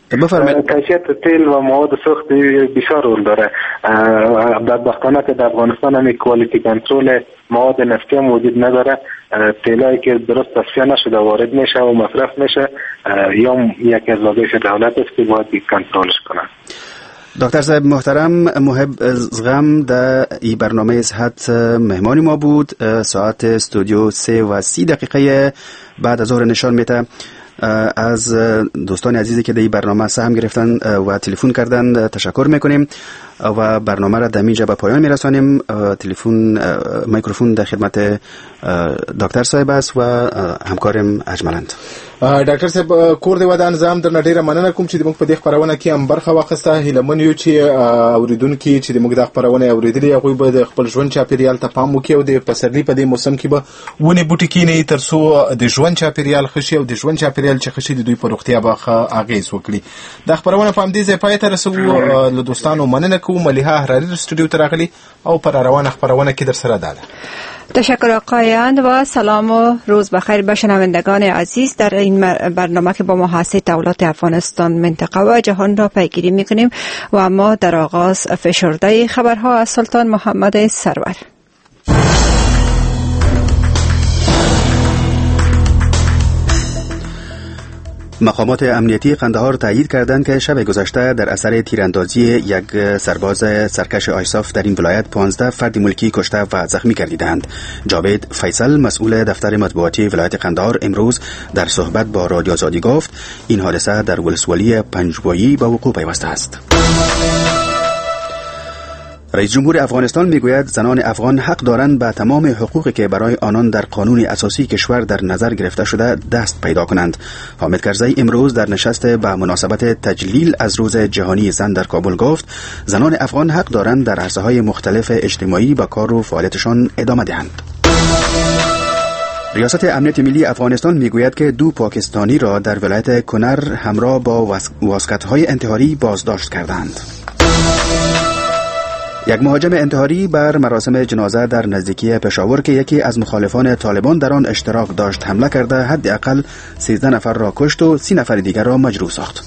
بفرمایید. کیفیت تیل و مواد سوخت بسیار رول داره. بدبختانه که در افغانستان هم کوالیتی کنترل مواد نفتی هم وجود نداره. تیلایی که درست تصفیه نشده وارد میشه و مصرف میشه یا یک از وظایف دولت است که باید کنترلش کنه. دکتر صاحب محترم، محب زغم در این برنامه صحت مهمانی ما بود. ساعت استودیو سه و سی دقیقه بعد از ظهر نشان میده. از دوستان عزیزی که در این برنامه سهم گرفتن و تلفن کردن تشکر میکنیم و برنامه را در اینجا به پایان میرسانیم. تلفن میکروفون در خدمت دکتر صاحب است و همکارم اجملند. ډاکټر صاحب کور دی ودان زام در نډیره مننه کوم چې موږ په دې خبرونه کې هم برخه واخیسته. هیلمن یو چې اوریدونکو چې موږ د خبرونه اوریدلې هغه به د خپل ژوند چاپیریال ته پام وکړي او د پسرلی په دې موسم کې به ونه بوټي کې نه تر څو د ژوند چاپیریال خشي او د ژوند چاپیریال چې خشي د دوی په روغتیا به اغیز وکړي. د خبرونه په دې ځای پای ته رسو. له دوستانو مننه کوم. ملیحه حراری استودیو ته راغلي او پر روانه خبرونه کې در سره ده. تشکر آقایان و سلام و روز بخیر به شنوندگان عزیز. در این برنامه که با ما هستی تحولات افغانستان، منطقه و جهان را پیگیری میکنیم و ما در آغاز فشرده خبرها از سلطان محمد سرور. مقامات امنیتی قندهار تایید کردند که شب گذشته در اثر تیراندازی یک سرباز سرکش آیساف در این ولایت پانزده فرد ملکی کشته و زخمی گردیدند. جاوید فیصل مسئول دفتر مطبوعاتی ولایت قندهار امروز در صحبت با رادیو آزادی گفت این حادثه در ولسوالی پنجوایی به وقوع پیوسته است. رئیس جمهور افغانستان میگوید زنان افغان حق دارند به تمام حقوقی که برای آنان در قانون اساسی کشور در نظر گرفته شده دست پیدا کنند. حامد کرزی امروز در نشست به مناسبت تجلیل از روز جهانی زن در کابل گفت زنان افغان حق دارند در عرصه‌های مختلف اجتماعی به کار و فعالیتشان ادامه دهند. ریاست امنیت ملی افغانستان میگوید که دو پاکستانی را در ولایت کنر همراه با واسکت‌های انتحاری بازداشت کردند. یک مهاجم انتحاری بر مراسم جنازه در نزدیکی پشاور که یکی از مخالفان طالبان در آن اشتراک داشت حمله کرده حداقل سیزده نفر را کشت و سی نفر دیگر را مجروح ساخت.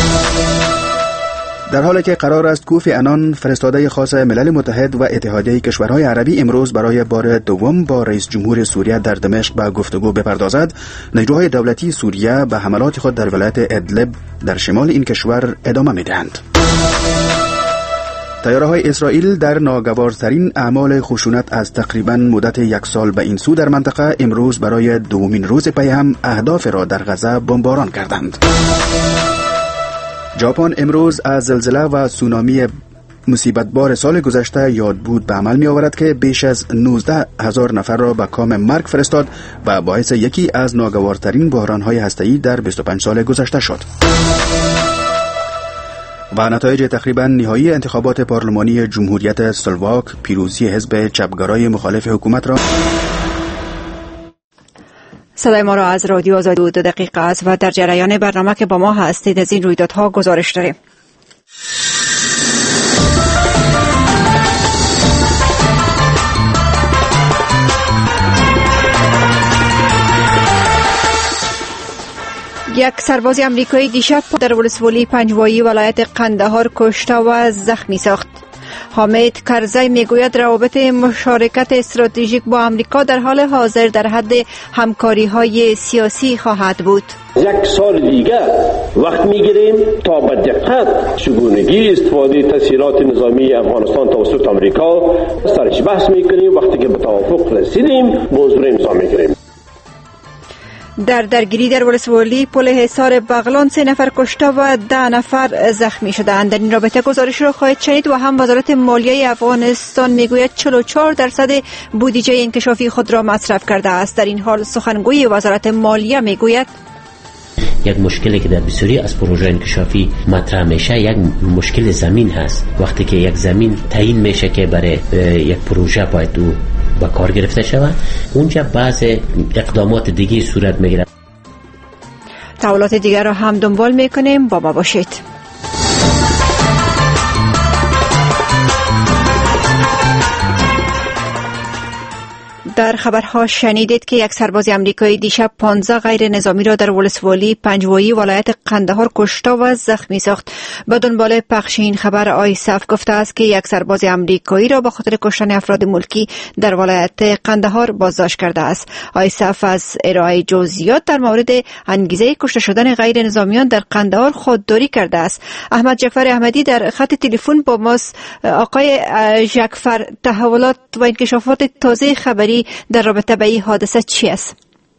در حالی که قرار است کوفی عنان فرستاده خاص ملل متحد و اتحادیه کشورهای عربی امروز برای بار دوم با رئیس جمهور سوریه در دمشق به گفتگو بپردازد، نیروهای دولتی سوریه به حملات خود در ولایت ادلب در شمال این کشور ادامه می‌دهند. تیاره‌های اسرائیل در ناگوارترین اعمال خشونت از تقریباً مدت یک سال به این سو در منطقه امروز برای دومین روز پی هم اهداف را در غزه بمباران کردند. ژاپن امروز از زلزله و سونامی مصیبتبار سال گذشته یاد بود به عمل می آورد که بیش از نوزده هزار نفر را به کام مرگ فرستاد و باعث یکی از ناگوارترین بحران‌های هسته‌ای در بیست و پنج سال گذشته شد. و نتایج تقریبا نهایی انتخابات پارلمانی جمهوریت اسلواک پیروزی حزب چپگرای مخالف حکومت را. صدای ما را از رادیو آزادی دو دقیقه است و در جریان برنامه که با ما هستید از این رویدادها گزارش داریم. یک سرباز امریکایی دیشب در ولسوالی پنجوایی ولایت قندهار کشته و زخمی ساخت. حامد کرزی میگوید روابط مشارکت استراتژیک با آمریکا در حال حاضر در حد همکاری‌های سیاسی خواهد بود. یک سال دیگر وقت میگیریم تا به دقت چگونگی استفاده تسهیلات نظامی افغانستان توسط آمریکا سرش بحث میکنیم. وقتی که به توافق رسیدیم موضوع امضا میگیریم. در درگیری در ولسوالی پل حصار بغلان سه نفر کشته و ده نفر زخمی شدند. در این رابطه گزارش را خواهید شنید و هم وزارت مالیه افغانستان میگوید چهل و چهار درصد بودجه انکشافی خود را مصرف کرده است. در این حال سخنگوی وزارت مالیه میگوید یک مشکلی که در بسیاری از پروژه انکشافی مطرح میشه یک مشکل زمین هست. وقتی که یک زمین تعیین میشه که برای یک پروژه باید او با کار گرفته شود، اونجا بعض اقدامات دیگه صورت میگیره. تحولات دیگر را هم دنبال میکنیم، با ما باشید. در خبرها شنیدید که یک سرباز امریکایی دیشب پانزده غیر نظامی را در ولسوالی پنجوایی ولایت قندهار کشته و زخمی ساخت. به دنبال پخش این خبر آیسف گفته است که یک سرباز امریکایی را به خاطر کشتن افراد ملکی در ولایت قندهار بازداشت کرده است. آیسف از ارائه جزئیات در مورد انگیزه کشته شدن غیر نظامیان در قندهار خودداری کرده است. احمد جعفر احمدی در خط تلفن با ماست. آقای جعفر، تحولات و انکشافات تازه خبری در رابطه با این حادثه چی است؟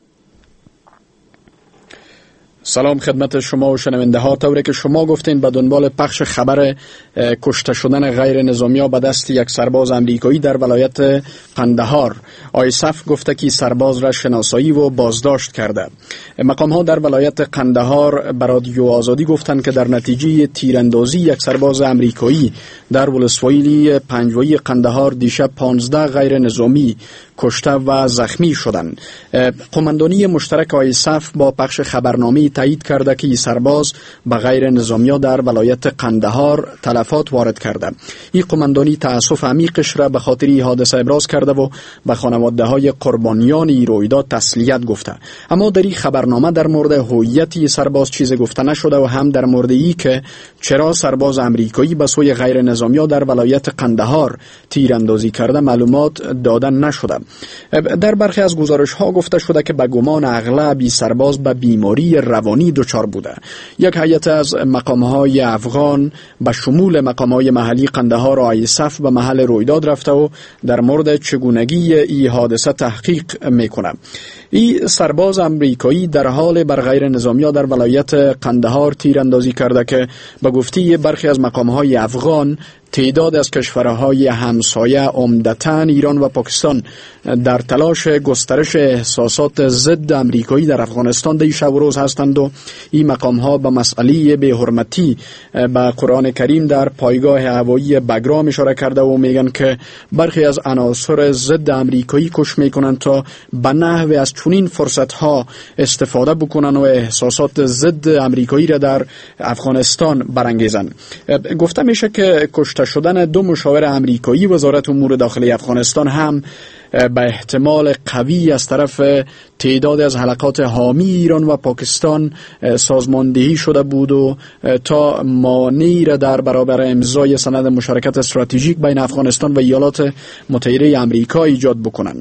سلام خدمت شما و شنونده ها. طوری که شما گفتین به دنبال پخش خبر کشته شدن غیر نظامی ها به دست یک سرباز امریکایی در ولایت قندهار، آیسف گفته که سرباز را شناسایی و بازداشت کرده. مقام ها در ولایت قندهار به رادیو آزادی گفتند که در نتیجه تیراندازی یک سرباز امریکایی در ولسوالی پنجوایی قندهار دیشب پانزده غیر نظامی کشته و زخمی شدند. قماندانی مشترک آیسف با پخش خبرنامه تایید کرده که این سرباز به غیر نظامیان در ولایت قندهار تلفات وارد کرده. این قماندانی تأسف عمیقش را به خاطر این حادثه ابراز کرده و به خانواده های قربانیان این رویداد تسلیت گفته. اما در این خبرنامه در مورد هویت این سرباز چیزی گفته نشده و هم در مورد ای که چرا سرباز امریکایی به سوی غیر نظامیان در ولایت قندهار تیراندازی کرده معلومات داده نشده. در برخی از گزارش ها گفته شده که به گمان اغلب این سرباز به بیماری روانی دچار بوده. یک هیئت از مقام های افغان به شمول مقام های محلی قندهار و آیسف به محل رویداد رفته و در مورد چگونگی این حادثه تحقیق میکنه. این سرباز امریکایی در حال بر غیر نظامیان در ولایت قندهار تیراندازی کرده که به گفته برخی از مقام های افغان تعداد از کشورهای همسایه عمدتاً ایران و پاکستان در تلاش گسترش احساسات ضد امریکایی در افغانستان در شب و روز هستند و این مقام ها به مسئله بی حرمتی به قرآن کریم در پایگاه هوایی بگرام اشاره کرده و میگن که برخی از عناصر ضد امریکایی کش میکنند تا به نحو از چنین فرصت ها استفاده بکنن و احساسات ضد امریکایی را در افغانستان برانگیزند. گفته میشه که کشته شدن دو مشاور امریکایی وزارت امور داخلی افغانستان هم به احتمال قوی از طرف تعداد از حلقات حامی ایران و پاکستان سازماندهی شده بود و تا مانعی را در برابر امضای سند مشارکت استراتژیک بین افغانستان و ایالات متحده آمریکا ایجاد بکنند.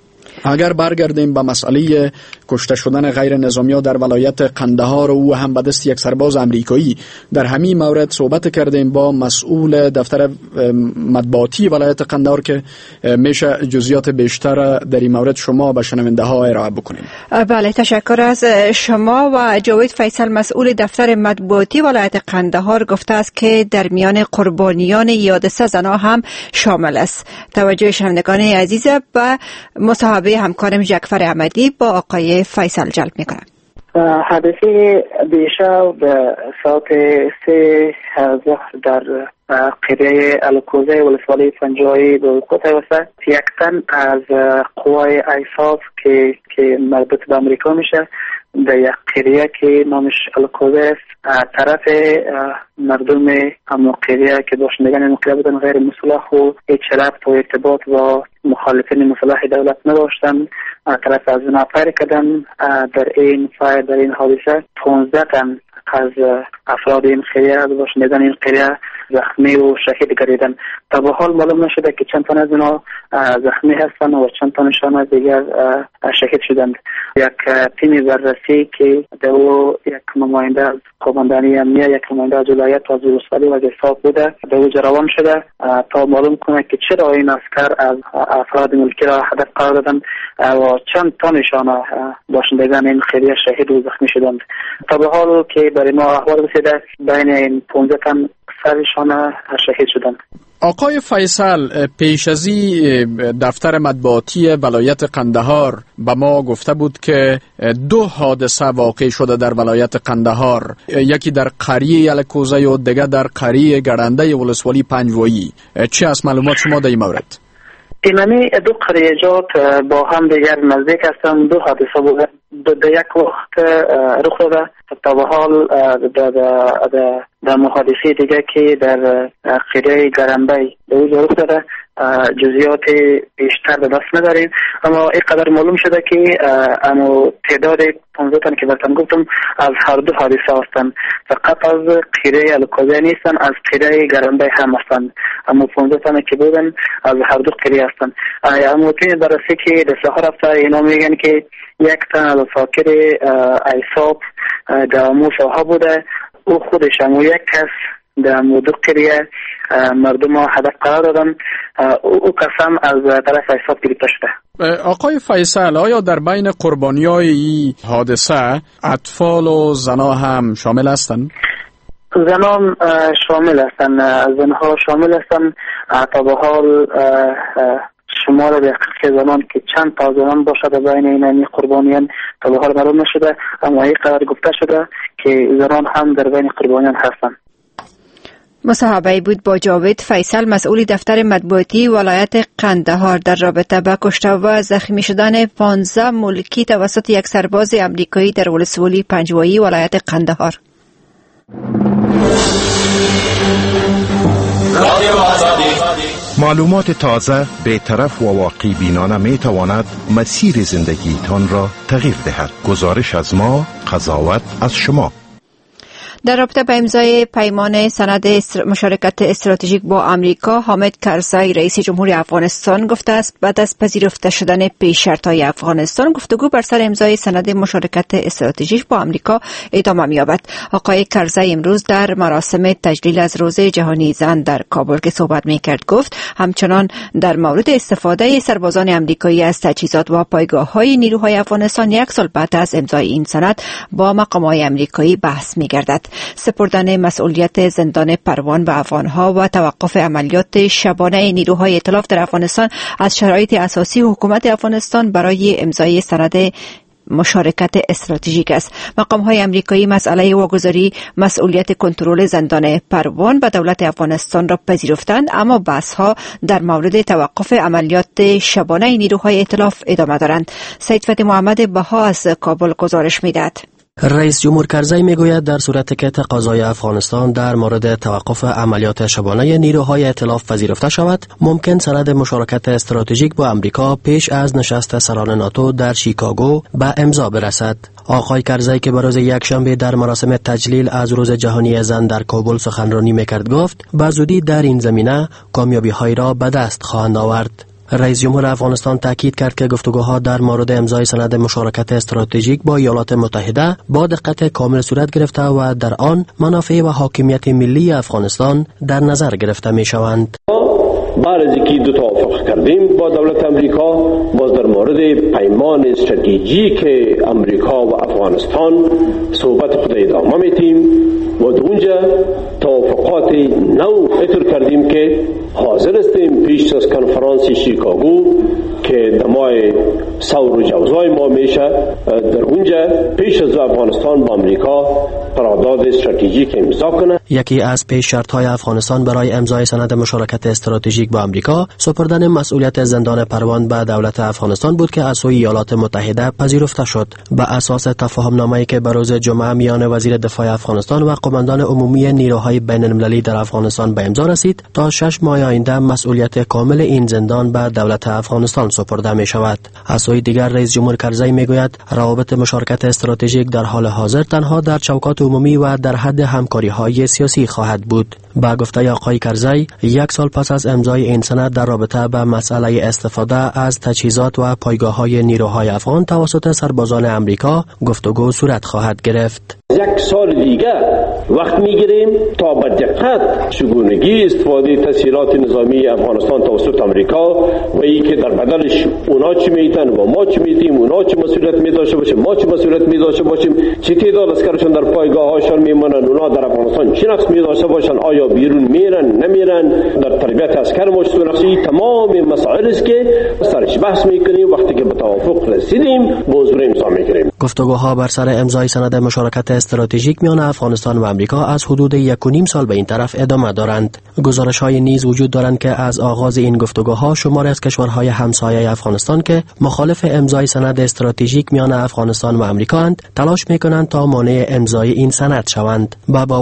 اگر برگردیم به مسئله کشته شدن غیر نظامیان در ولایت قندهار و او هم به دست یک سرباز امریکایی، در همین مورد صحبت کردیم با مسئول دفتر مطبوعاتی ولایت قندهار که میشه جزئیات بیشتر در این مورد شما به شنونده ها ارائه بکنیم. بله، تشکر از شما. و جاوید فیصل مسئول دفتر مطبوعاتی ولایت قندهار گفته است که در میان قربانیان حادثه زنها هم شامل است. توجه شنوندگان عزیز به مصاحبه همکارم جعفر احمدی با آقای فیصل جلب میکنم. حادثه دیشب ساعت سه ظهر در قریه الکوزه ولسوالی پنجوایی به وقوع پیوسته. یک تن از قوای ایساف که که مربوط به امریکا میشه در یک قریه که نامش الکوزه است، طرف مردم همون قریه که باشندگان انقلاب بودن غیر مسلح و هیچ ربط و ارتباط با مخالفین مسلح دولت نداشتن، طرف از اونا پیدا کردن. در این فایر در این حادثه پانزده تن از افراد این قریه از باشندگان این قریه زخمی و شهید گردیدن. تا به حال معلوم نشده که چند تن از اونا زخمی هستند و چند تنشان از دیگر شهید شدند. یک تیم بررسی که دو یک نماینده از قماندانی امنیه، یک نماینده از ولایت و از ولسوالی و حساب بوده به اوج روان شده تا معلوم کنه که چرا این عسکر از افراد ملکی را هدف قرار دادند و چند تنشان باشندگان این قریه شهید و زخمی شدند. تا به حال که برای ما احوال رسیده بین این پانزده تن سرشان شهید شدند. آقای فیصل، پیش از این دفتر مطبوعاتی ولایت قندهار به ما گفته بود که دو حادثه واقع شده در ولایت قندهار، یکی در قریه الکوزه و دیگر در قریه گرنده ولسوالی پنجوایی. چه از معلومات شما در این مورد؟ اینمی دو قریجات با هم دیگر نزدیک هستند. دو حادثه بوده در یک وقت رخ داده. تا به حال در محادثه دیگه که در قریه گرنبه به وجود رخ داده جزئیات بیشتر به دست نداریم، اما اینقدر معلوم شده که اما تعداد پانزده تن که براتون گفتم از هر دو حادثه هستند، فقط از قریه الکوزه نیستن، از قریه گرنبه هم هستند، اما پانزده تن که بودن از هر دو قریه هستند. اما تیم بررسی که در سحر رفته اینا میگن که یک تن از فاکر ایساب در موساها بوده، او خودش هم یک کس در مورد قریه مردم هدف قرار دادن، او کس هم از طرف ایساب گرفته شده. آقای فیصل، آیا در بین قربانیای این حادثه اطفال و زنا هم شامل هستند؟ زنان شامل هستند، زنها شامل هستند. تا به حال شمار دقیق زنان که چند تا زنان باشد بین این قربانیان تا به حال معلوم نشده، اما این قرار گفته شده که زنان هم در بین قربانیان هستند. مصاحبه بود با جاوید فیصل، مسئول دفتر مطبوعاتی ولایت قندهار در رابطه با کشته و زخمی شدن پانزده ملکی توسط یک سرباز امریکایی در ولسوالی پنجوایی ولایت قندهار. معلومات تازه، بی‌طرف و واقعی بینانه می تواند مسیر زندگیتان را تغییر دهد. گزارش از ما، قضاوت از شما. در رابطه با امضای پیمان سند مشارکت استراتژیک با آمریکا، حامد کرزی رئیس جمهوری افغانستان گفته است بعد از پذیرفته شدن پیش شرط‌های افغانستان گفتگو بر سر امضای سند مشارکت استراتژیک با آمریکا ادامه می‌یابد. آقای کرزی امروز در مراسم تجلیل از روز جهانی زن در کابل که صحبت می‌کرد گفت همچنان در مورد استفاده سربازان آمریکایی از تجهیزات و پایگاه‌های نیروهای افغانستان یک سال بعد از امضای این سند با مقام‌های آمریکایی بحث می‌گردد. سپردن مسئولیت زندان پروان به افغانها و توقف عملیات شبانه نیروهای ائتلاف در افغانستان از شرایط اساسی حکومت افغانستان برای امضای سند مشارکت استراتژیک است. مقام‌های آمریکایی مسئله واگذاری مسئولیت کنترل زندان پروان به دولت افغانستان را پذیرفتند، اما بحث‌ها در مورد توقف عملیات شبانه نیروهای ائتلاف ادامه دارند. سید فتحی محمد بها از کابل گزارش می‌دهد. رئیس جمهور کرزی میگوید در صورتی که تقاضای افغانستان در مورد توقف عملیات شبانه نیروهای ائتلاف پذیرفته شود، ممکن سند مشارکت استراتژیک با امریکا پیش از نشست سران ناتو در شیکاگو به امضا برسد. آقای کرزی که به روز یکشنبه در مراسم تجلیل از روز جهانی زن در کابل سخنرانی میکرد گفت به زودی در این زمینه کامیابی‌هایی را به دست خواهند آورد. رئیس جمهور افغانستان تاکید کرد که گفتگوها در مورد امضای سند مشارکت استراتژیک با ایالات متحده با دقت کامل صورت گرفته و در آن منافع و حاکمیت ملی افغانستان در نظر گرفته می شوند. بعد از اینکه دو توافق کردیم با دولت امریکا، باز در مورد پیمان استراتژیک امریکا و افغانستان صحبت خود ادامه میتیم و در اونجا توافقات نو اطلاع کردیم که حاضر استیم پیش از کنفرانس شیکاگو که در ماه سور و جوزای ما میشه، در اونجا پیش از افغانستان با امریکا قرارداد استراتژیک امضا کنه. یکی از پیش شرط‌های افغانستان برای امضای سند مشارکت استراتژیک با امریکا سپردن مسئولیت زندان پروان به دولت افغانستان بود که از سوی ایالات متحده پذیرفته شد. به اساس تفاهم‌نامه‌ای که به روز جمعه میان وزیر دفاع افغانستان و قماندان عمومی نیروهای بین‌المللی در افغانستان به امضا رسید، تا شش ماه آینده مسئولیت کامل این زندان به دولت افغانستان سپرده می شود. از سوی دیگر رئیس جمهور کرزی می گوید روابط مشارکت استراتژیک در حال حاضر تنها در چوکات عمومی و در حد همکاری‌های سیاسی خواهد بود. با گفته آقای کرزی، یک سال پس از امضای این سند در رابطه با مسئله استفاده از تجهیزات و پایگاه‌های نیروهای افغان توسط سربازان امریکا گفتگو صورت خواهد گرفت. یک سال دیگه وقت میگیریم تا به دقت چگونگی استفاده تسهیلات نظامی افغانستان توسط امریکا و ای که در بدلش اونا چی میتن و ما چی میتیم، اونا چی مسئولیت میداشته باشیم، ما چی مسئولیت میداشته باشیم، چه تعداد عسکرشون در پایگاه هاشون میمونن، اونا در افغانستان چی نقص میداشته باشن، آیا بیرون میرن نمیرن، در تربیت عسکر ما چه نقصی، تمام مسائل است که سرش بحث میکنیم. وقتی که به توافق رسیدیم موضوع امضا میکنیم. گفتگوها بر سر امضای سند مشارکت استراتژیک میان افغانستان و امریکا از حدود یک و نیم سال به این طرف ادامه دارند. گزارش‌های نیز وجود دارند که از آغاز این گفتگوها شماری از کشورهای همسایه افغانستان که مخالف امضای سند استراتژیک میان افغانستان و امریکا اند، تلاش می‌کنند تا مانع امضای این سند شوند. با باور برخی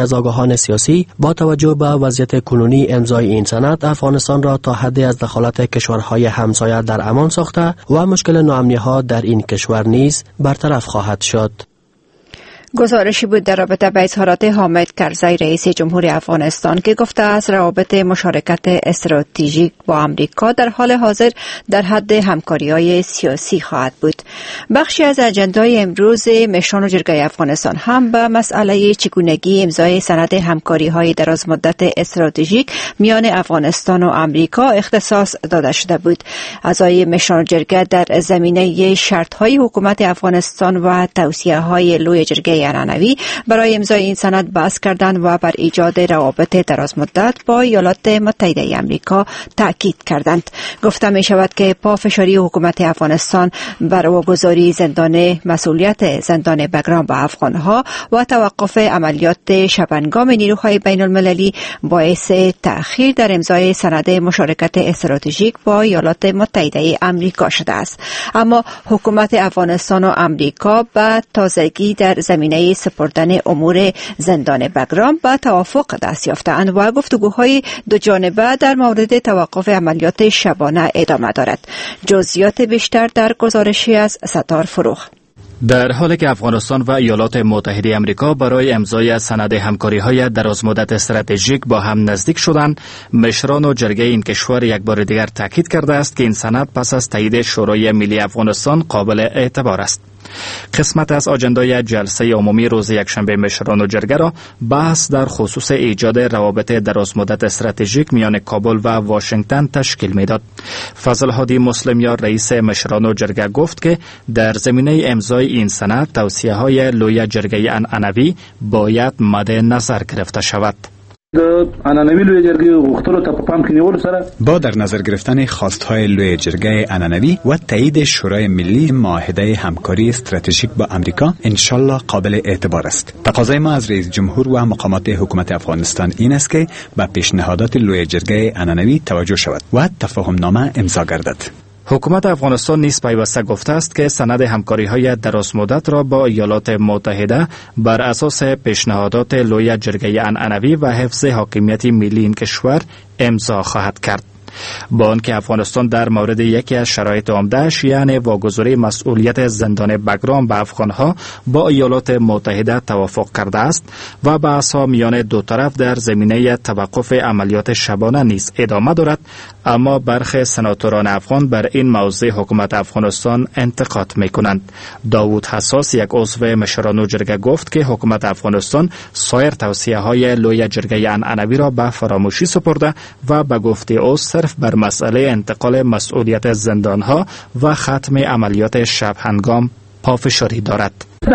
از آگاهان سیاسی با توجه به وضعیت کنونی امضای این سند افغانستان را تا حدی از دخالت کشورهای همسایه در امان ساخته و مشکل ناامنی‌ها در این کشور نیز برطرف خواهد شد. گزارشی بود در رابطه با اظهارات حامد کرزی رئیس جمهوری افغانستان که گفته است روابط مشارکت استراتژیک با امریکا در حال حاضر در حد همکاری‌های سیاسی خواهد بود. بخشی از اجندای امروز مشران جرگه افغانستان هم به مسئله چگونگی امضای سند همکاری‌های درازمدت استراتژیک میان افغانستان و امریکا اختصاص داده شده بود. اعضای مشران جرگه در زمینه شرط‌های حکومت افغانستان و توصیه‌های لوی جرگه عنعنوی برای امضای این سند بحث کردند و بر ایجاد روابط درازمدت با ایالات متحده آمریکا تاکید کردند. گفته می شود که پافشاری حکومت افغانستان بر واگذاری زندان مسئولیت زندان بگرام به افغانها و توقف عملیات شبنگام نیروهای بین المللی باعث تأخیر در امضای سند مشارکت استراتژیک با ایالات متحده آمریکا شده است. اما حکومت افغانستان و آمریکا به تازگی در زمینه سپردن امور زندان بگرام به توافق دست یافتند و گفتگوهای دو جانبه در مورد توقف عملیات شبانه ادامه دارد. جزئیات بیشتر در گزارشی از ستار فروخ. در حالی که افغانستان و ایالات متحده آمریکا برای امضای سند همکاری‌های درازمدت استراتژیک با هم نزدیک شدند، مشران و جرگه این کشور یک بار دیگر تاکید کرده است که این سند پس از تایید شورای ملی افغانستان قابل اعتبار است. قسمت از آجندای جلسه عمومی روز یکشنبه مشران و جرگه را بحث در خصوص ایجاد روابط درازمدت استراتژیک میان کابل و واشنگتن تشکیل میداد. فضل هادی مسلمیار رئیس مشران و جرگه گفت که در زمینه امضای این سند توصیه‌های لوی جرگه عنعنوی باید مد نظر گرفته شود. با در نظر گرفتن خواستهای لوی جرگه عنعنوی و تایید شورای ملی معاهده همکاری استراتژیک با امریکا انشالله قابل اعتبار است. تقاضای ما از رئیس جمهور و مقامات حکومت افغانستان این است که به پیشنهادات لوی جرگه عنعنوی توجه شود و تفاهم نامه امضا گردد. حکومت افغانستان نیز پیوسته گفته است که سند همکاری‌های درازمدت را با ایالات متحده بر اساس پیشنهادات لوی جرگه عنعنوی و حفظ حاکمیت ملی این کشور امضا خواهد کرد. با آنکه افغانستان در مورد یکی از شرایط عمده‌اش یعنی واگذاری مسئولیت زندان بگرام به افغانها با ایالات متحده توافق کرده است و بحث‌ها میان دو طرف در زمینه توقف عملیات شبانه نیز ادامه دارد، اما برخی سناتوران افغان بر این موضوع حکومت افغانستان انتقاد می‌کنند. داوود حساس یک عضو مشران جرگه گفت که حکومت افغانستان سایر توصیه‌های لوی جرگه عنعنوی را به فراموشی سپرده و به گفته او صرف بر مسئله انتقال مسئولیت زندانها و ختم عملیات شب هنگام پافشاری دارد.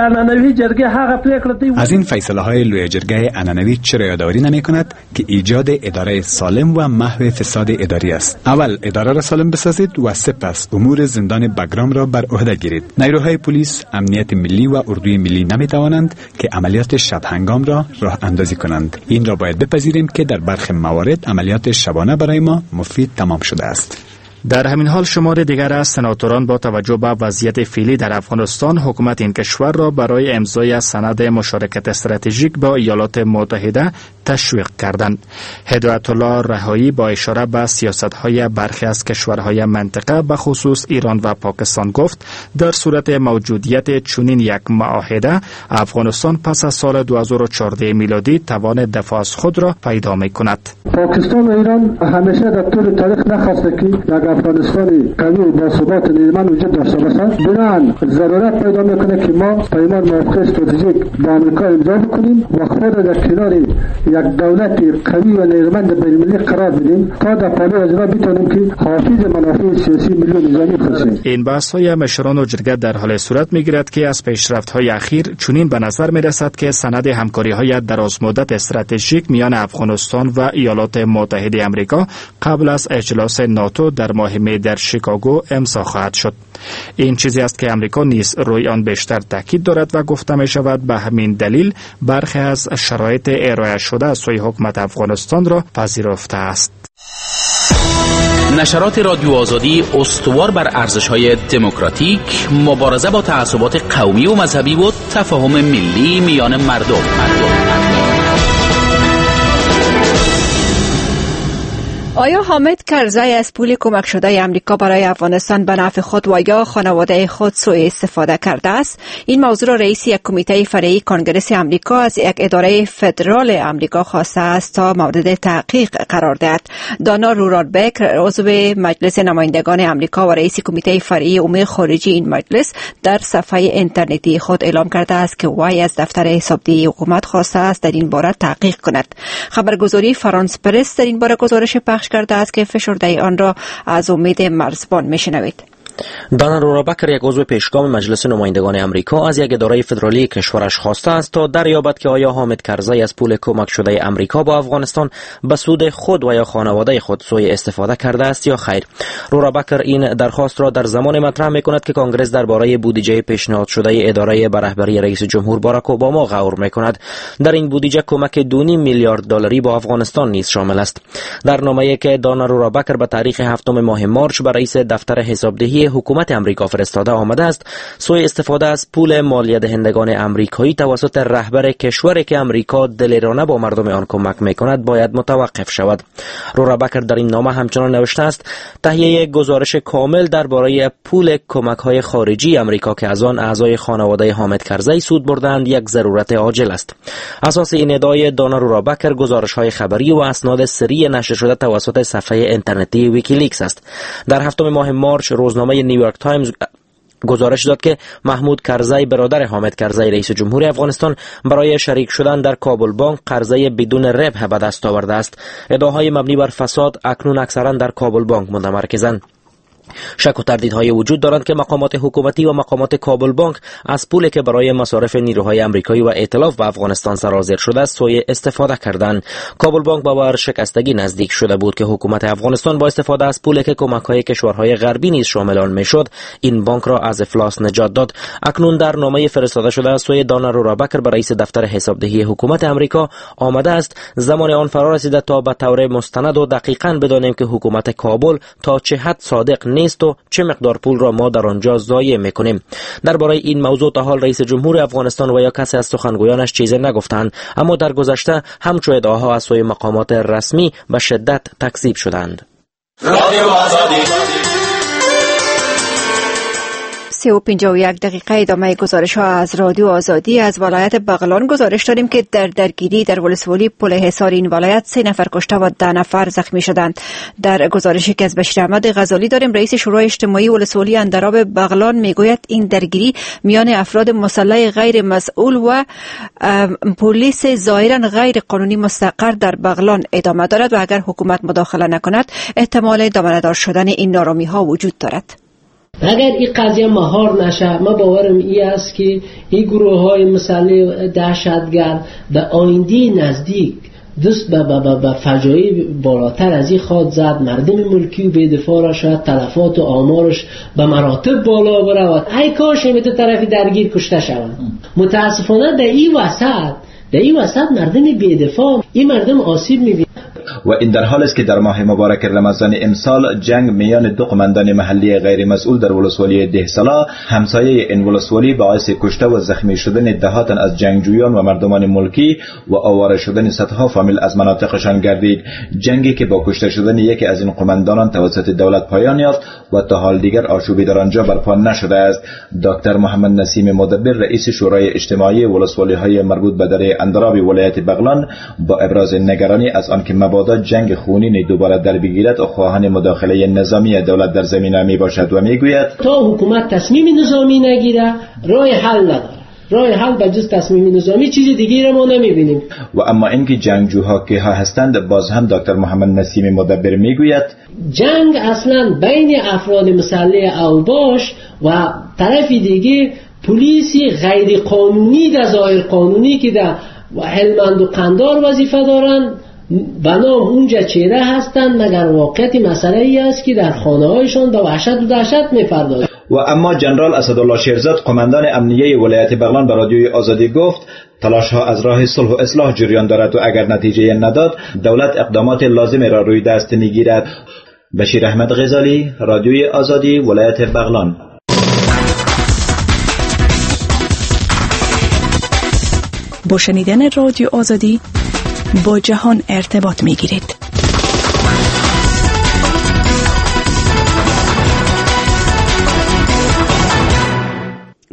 از این فیصله های لوی جرگه عنعنوی چرا یادآوری نمی کند که ایجاد اداره سالم و محو فساد اداری است؟ اول اداره را سالم بسازید و سپس امور زندان بگرام را بر عهده گیرید. نیروهای پلیس، امنیت ملی و اردوی ملی نمی توانند که عملیات شب هنگام را راه اندازی کنند. این را باید بپذیریم که در برخی موارد عملیات شبانه برای ما مفید تمام شده است. در همین حال شمار دیگر از سناتوران با توجه به وضعیت فعلی در افغانستان حکومت این کشور را برای امضای سند مشارکت استراتژیک با ایالات متحده تشویق کردند. هدایت الله رهایی با اشاره به سیاست‌های برخی از کشورهای منطقه به خصوص ایران و پاکستان گفت در صورت موجودیت چنین یک معاهده افغانستان پس از سال دو هزار و چهارده میلادی توان دفاع از خود را پیدا می‌کند. پاکستان و ایران همیشه در طول تاریخ نخواسته که در افغانستان قوی و باثبات نیرومند وجود داشته باشد. بنابراین ضرورت پیدا میکنه که ما پیمان موافقه استراتژیک با آمریکا امضا بکنیم و خود را در کنار یک دولت قوی و نیرومند بین‌المللی قرار بدیم تا در پالو از ما بتونیم که حافظ منافع سیاسی ملی و نظامی باشیم. این بحث‌های مشران و جرگه در حال صورت میگیرد که از پیشرفت‌های اخیر چنین به نظر میرسد که سند همکاری‌های درازمدت استراتژیک میان افغانستان و ایالات متحده آمریکا قبل از اجلاس ناتو در ماه می در شیکاگو امضا خواهد شد. این چیزی است که امریکا نیز روی آن بیشتر تاکید دارد و گفته می شود به همین دلیل برخی از شرایط ارائه شده از سوی حکومت افغانستان را پذیرفته است. نشرات رادیو آزادی استوار بر ارزش‌های دموکراتیک، مبارزه با تعصبات قومی و مذهبی و تفاهم ملی میان مردم. مردم. آیا حامد کرزی از پول کمک شده آمریکا برای افغانستان به نفع خود و یا خانواده خود سوء استفاده کرده است؟ این موضوع را رئیس یک کمیته فرعی کنگره آمریکا از یک اداره فدرال آمریکا خواسته است تا مورد تحقیق قرار دهد. دانا رورالبک، عضو مجلس نمایندگان آمریکا و رئیس کمیته فرعی امور خارجی این مجلس، در صفحه اینترنتی خود اعلام کرده است که وی از دفتر حسابدهی حکومت خواسته است در این باره تحقیق کند. خبرگزاری فرانس پرس در این باره گزارش پخش کرده است که فشرده آن را از امید مرزبان میشنوید. دانا رورالبک، یک عضو پیشگام مجلس نمایندگان آمریکا، از یک اداره فدرالی کشورش خواسته است تا دریابد که آیا حامد کرزی از پول کمک شده آمریکا با افغانستان به سود خود و یا خانواده خود سوء استفاده کرده است یا خیر. رورالبک این درخواست را در زمان مطرح میکند که کنگره درباره بودجه پیشنهاد شده اداره به رهبری رئیس جمهور باراک اوباما غور میکند. در این بودجه کمک دو و نیم میلیارد دلاری با افغانستان نیز شامل است. در نامه‌ای که دانا رورالبک به تاریخ هفتم ماه مارچ به رئیس دفتر حسابدهی حکومت آمریکا فرستاده آمده است، سوء استفاده از پول مالیه دهندگان آمریکایی توسط رهبر کشوری که آمریکا دلیرانه با مردم آن کمک میکند باید متوقف شود. رورالبک در این نامه همچنان نوشته است تهیه گزارش کامل درباره پول کمک های خارجی آمریکا که از آن اعضای خانواده حامد کرزی سود بردند یک ضرورت عاجل است. اساس این ادعای دانا رورالبک گزارش های خبری و اسناد سری نشر شده توسط صفحه اینترنتی ویکیلیکس است. در هفتم ماه مارچ روزنامه نیویورک تایمز گزارش داد که محمود کرزی برادر حامد کرزی رئیس جمهور افغانستان برای شریک شدن در کابل بانک قرضه بدون ربح به دست آورده است. ادعاهای مبنی بر فساد اکنون اکثرا در کابل بانک متمرکزند. شک و تردیدهای وجود دارند که مقامات حکومتی و مقامات کابل بانک از پولی که برای مصارف نیروهای آمریکایی و ائتلاف به افغانستان سرازیر شده است سوء استفاده کردند. کابل بانک با ورشکستگی نزدیک شده بود که حکومت افغانستان با استفاده از پولی که کمک‌های کشورهای غربی نیز شامل آن میشد این بانک را از افلاس نجات داد. اکنون در نامه فرستاده شده از سوی دانا رورالبک به رئیس دفتر حسابدهی حکومت آمریکا آمده است زمان آن فرا رسیده تا به طور مستند و دقیقاً بدانیم که حکومت کابل تا چه حد صادق نیست و چه مقدار پول را ما در آنجا ضایع میکنیم. درباره این موضوع تا حال رئیس جمهور افغانستان و یا کسی از سخنگویانش چیزی نگفتند، اما در گذشته همچو ادعاها از سوی مقامات رسمی به شدت تکذیب شدند. سه و پنجاه و یک دقیقه ادامه گزارش ها از رادیو آزادی. از ولایت بغلان گزارش داریم که در درگیری در ولسوالی پل حصار این ولایت سه نفر کشته و ده نفر زخمی شدند. در گزارشی که از بشیر احمد غزالی داریم، رئیس شورای اجتماعی ولسوالی اندراب بغلان میگوید این درگیری میان افراد مسلح غیر مسئول و پلیس ظاهرا غیر قانونی مستقر در بغلان ادامه دارد و اگر حکومت مداخله نکند احتمال دامنه‌دار شدن این نارامی ها وجود دارد. اگر این قضیه مهار نشه، ما باورم این است که این گروه های مسلح دهشتگرد به آینده نزدیک دست به به به فجایع بالاتر از این خواد زد، مردم ملکی و بی‌دفاع را شاید تلفات و آمارش به مراتب بالا برود. ای کاش این به طرف درگیر کشته شوند. متاسفانه در این وسط در این وسط مردم بی‌دفاع، این مردم آسیب می‌بینند. و این در حال است که در ماه مبارک رمضان امسال جنگ میان دو قماندان محلی غیر مسئول در ولسوالی دهسالا همسایه این ولسوالی باعث کشته و زخمی شدن دهات از جنگجویان و مردمان ملکی و آواره شدن صدها فامیل از مناطقشان گردید. جنگی که با کشته شدن یکی از این قماندانان توسط دولت پایان یافت و تا حال دیگر آشوبی در آنجا برپا نشده است. دکتر محمد نسیم مدبر، رئیس شورای اجتماعی ولسوالی های مربوط به دره اندراب ولایت بغلان، با ابراز نگرانی از آنکه مبادا جنگ خونین دوباره در بگیرد و خواهان مداخله نظامی دولت در زمینه می باشد و می گوید تا حکومت تصمیم نظامی نگیره راه حل نداره. راه حل به جز تصمیم نظامی چیز دیگه را ما نمی بینیم. و اما اینکه جنگجوها که ها هستند، باز هم دکتر محمد نسیم مدبر می گوید جنگ اصلا بین افراد مسلح اوباش و طرف دیگه پلیسی غیر قانونی در ظاهر قانونی که در هلمند و قندار وظیفه دارن بنام اونجا چهره هستند، مگر واقعیت مسئله ای است که در خانه هایشان به وحشت و دهشت می‌پردازند. و اما جنرال اسدالله شیرزاد، قماندان امنیه ولایت بغلان، به رادیوی آزادی گفت تلاش ها از راه صلح و اصلاح جریان دارد و اگر نتیجه نداد دولت اقدامات لازم را روی دست میگیرد. بشیر احمد غزالی، رادیوی آزادی، ولایت بغلان. با شنیدن رادیو آزادی با جهان ارتباط میگیرید.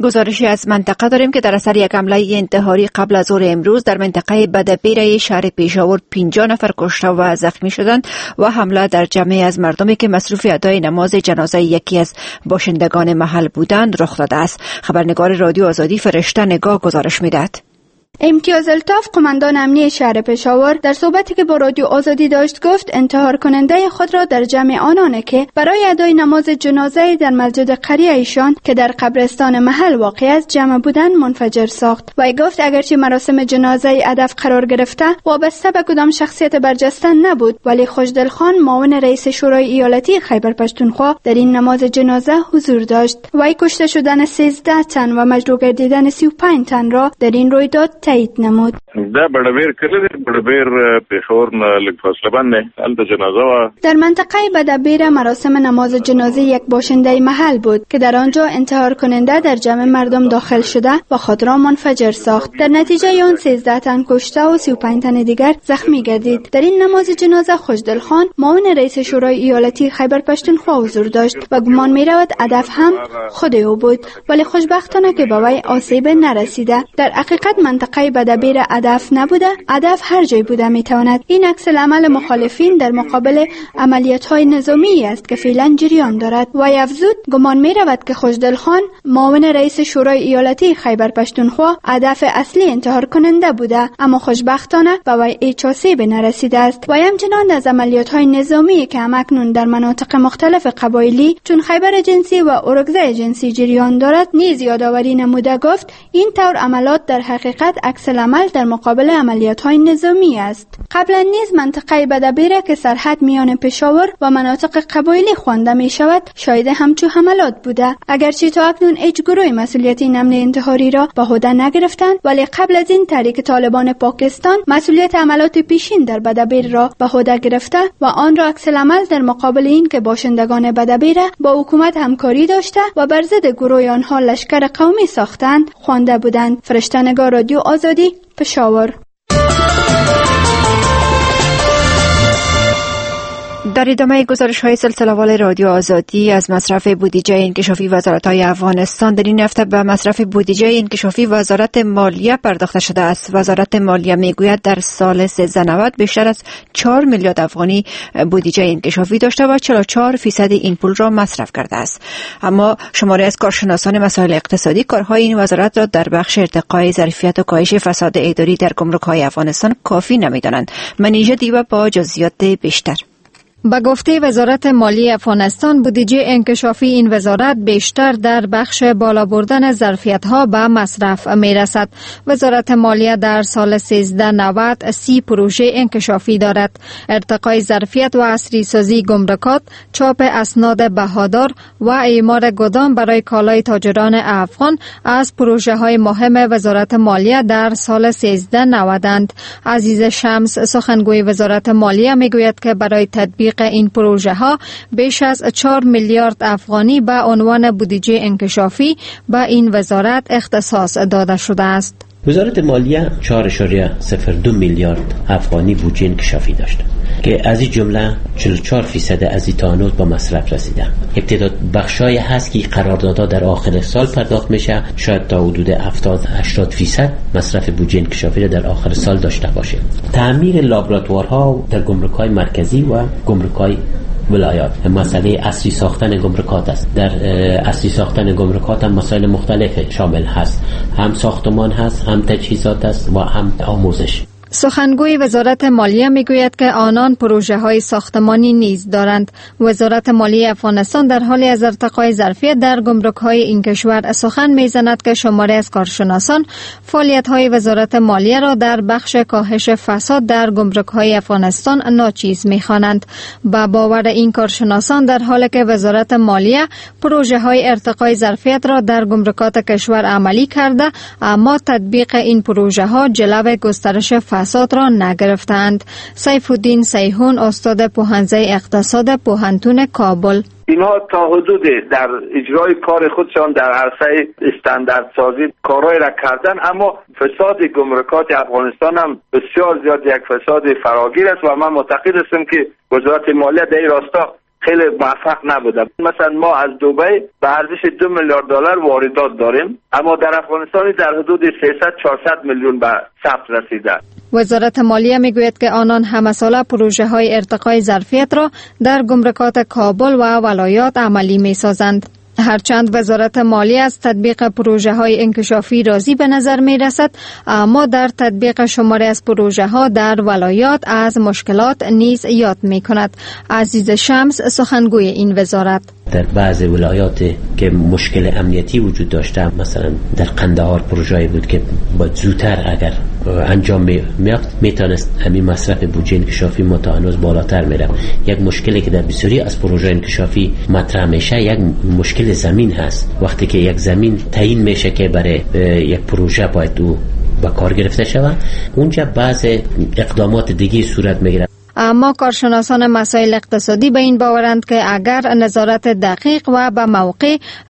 گزارشی از منطقه داریم که در اثر یک حمله انتحاری قبل از ظهر امروز در منطقه بدبیره شهر پیشاور پنجاه نفر کشته و زخمی شدند و حمله در جمعی از مردمی که مصروف ادای نماز جنازه یکی از باشندگان محل بودند رخ داده است. خبرنگار رادیو آزادی فرشته نگاه گزارش می‌دهد. امتیاز الطاف قماندان امنی شهر پشاور در صحبتی که با رادیو آزادی داشت گفت انتحار کننده خود را در جمع آنانه که برای ادای نماز جنازه در مسجد قریه ایشان که در قبرستان محل واقع است جمع بودن منفجر ساخت. و گفت اگرچه مراسم جنازه هدف قرار گرفته وابسته به کدام شخصیت برجسته نبود، ولی خوشدل خان معاون رئیس شورای ایالتی خیبر پختونخوا در این نماز جنازه حضور داشت. و کشته شدن سیزده تن و مجروح گردیدن سی و پنج تن را در این رویداد تایید نمود. دا بڑبیر کلی بڑبیر پیشور نه لږ فاصله باندې هلته جنازه و. در منطقه بدبیر مراسم نماز جنازه یک باشنده محل بود که در آنجا انتحار کننده در جمع مردم داخل شده و خود را منفجر ساخت. در نتیجه آن سیزده تن کشته و سی و پنج تن دیگر زخمی گردید. در این نماز جنازه خوشدل خان معاون رئیس شورای ایالتی خیبر پختونخوا حضور داشت و گمان می رود هدف هم خود او بود، ولی خوشبختانه که به وی آسیب نرسیده. در حقیقت منطقه بدبیر هدف نبوده، هدف هر جای بوده میتواند. این عکس العمل مخالفین در مقابل عملیات‌های نظامی است که فعلا جریان دارد. و افزود گمان می‌رود که خوشدل خان معاون رئیس شورای ایالتی خیبر پختونخوا هدف اصلی انتحار کننده بوده، اما خوشبختانه به وی هیچ آسیب نرسیده است. و همچنان از عملیات‌های نظامی که همکنون در مناطق مختلف قبایلی چون خیبر جنسی و اورگزای جنسی جریان دارد نیز یادآوری نموده گفت این طور عملات در حقیقت عکس العمل در مقابل عملیات‌های نظامی است. قبلا نیز منطقه بدبیره که سرحد میان پشاور و مناطق قبایلی خوانده می شود شاهد همچو حملات بوده. اگرچه تا اکنون هیچ گروه مسئولیت این حمله انتحاری را به عهده نگرفتند، ولی قبل از این تحریک طالبان پاکستان مسئولیت عملات پیشین در بدبیر را به عهده گرفته و آن را عکس العمل در مقابل این که باشندگان بدبیر با حکومت همکاری داشته و بر ضد گروه آنها لشکر قومی ساختند خوانده بودند. فرشته نگار رادیو آزادی پشاور. در ادامه گزارش های سلسله‌وار رادیو آزادی از مصرف بودجه انکشافی وزارت‌های افغانستان، در این هفته به مصرف بودجه انکشافی وزارت مالیه پرداخته شده است. وزارت مالیه میگوید در سال سیزده نود بیشتر از چهار میلیارد افغانی بودجه انکشافی داشته و چهل و چهار درصد این پول را مصرف کرده است. اما شماری از کارشناسان مسائل اقتصادی کارهای این وزارت را در بخش ارتقای ظرفیت و کاهش فساد اداری در گمرک‌های افغانستان کافی نمی‌دانند. منیژه دیو با جزئیات بیشتر. به گفته وزارت مالی افغانستان، بودجه انکشافی این وزارت بیشتر در بخش بالا بردن ظرفیت‌ها به مصرف می‌رسد. وزارت مالیه در سال سیزده نود سی پروژه انکشافی دارد: ارتقای ظرفیت و عصری سازی گمرکات، چاپ اسناد بهادار و اعمار گدام برای کالای تاجران افغان از پروژه‌های مهم وزارت مالیه در سال سیزده نودند. عزیز شمس، سخنگوی وزارت مالیه، میگوید که برای تطبیق این پروژه ها بیش از چهار میلیارد افغانی به عنوان بودجه انکشافی به این وزارت اختصاص داده شده است. وزارت مالیه چهار ممیز صفر دو میلیارد افغانی بودجه انکشافی داشت که از این جمله چهل و چهار درصد از این تا به مصرف رسیده. ابتدا بخشای هست که قراردادها در آخر سال پرداخت میشه، شاید تا حدود هفتاد هشتاد درصد مصرف بودجه انکشافی را در آخر سال داشته باشه. تعمیر لابراتوارها در گمرک‌های مرکزی و گمرک‌های ولایات، مسئله اصلی ساختن گمرکات است. در اصلی ساختن گمرکات هم مسائل مختلف شامل هست، هم ساختمان هست، هم تجهیزات است و هم آموزش. سخنگوی وزارت مالیه میگوید که آنان پروژه های ساختمانی نیز دارند. وزارت مالیه افغانستان در حال از ارتقای ظرفیت در گمرک های این کشور سخن میزند که شماری از کارشناسان فعالیت های وزارت مالیه را در بخش کاهش فساد در گمرک های افغانستان ناچیز میخوانند. با باور این کارشناسان در حالی که وزارت مالیه پروژه های ارتقای ظرفیت را در گمرکات کشور عملی کرده، اما تطبیق این پروژه ها جلو گسترش فساد را نگرفتند. سیف الدین سیحون، استاد پوهنځی اقتصاد پوهنتون کابل: اینها تا حدود در اجرای کار خودشان در عرصه استانداردسازی کارهای را کردن، اما فساد گمرکات افغانستان هم بسیار زیاد یک فساد فراگیر است و من معتقد هستم که وزارت مالیه در این راستا خیلی موفق نبوده. مثلا ما از دبی به ارزش دو میلیارد دلار واردات داریم، اما در افغانستان در حدود سیصد چهارصد میلیون به ثبت رسیده. وزارت مالیه میگوید که آنان همه ساله پروژه های ارتقای ظرفیت را در گمرکات کابل و ولایات عملی می سازند. هرچند وزارت مالیه از تطبیق پروژه های انکشافی راضی به نظر می رسد، اما در تطبیق شماری از پروژه ها در ولایات از مشکلات نیز یاد می کند. عزیز شمس سخنگوی این وزارت: در بعض ولایات که مشکل امنیتی وجود داشته، مثلا در قندهار پروژه‌ای بود که با زودتر اگر انجام می‌یافت میتونست همین مصرف بودجه انکشافی متعانوز بالاتر میره. یک مشکلی که در بسیاری از پروژه انکشافی مطرح میشه یک مشکل زمین هست. وقتی که یک زمین تعیین میشه که برای یک پروژه باید او به کار گرفته شود، اونجا بعض اقدامات دیگه صورت میگیره. اما کارشناسان مسائل اقتصادی به این باورند که اگر نظارت دقیق و به موقع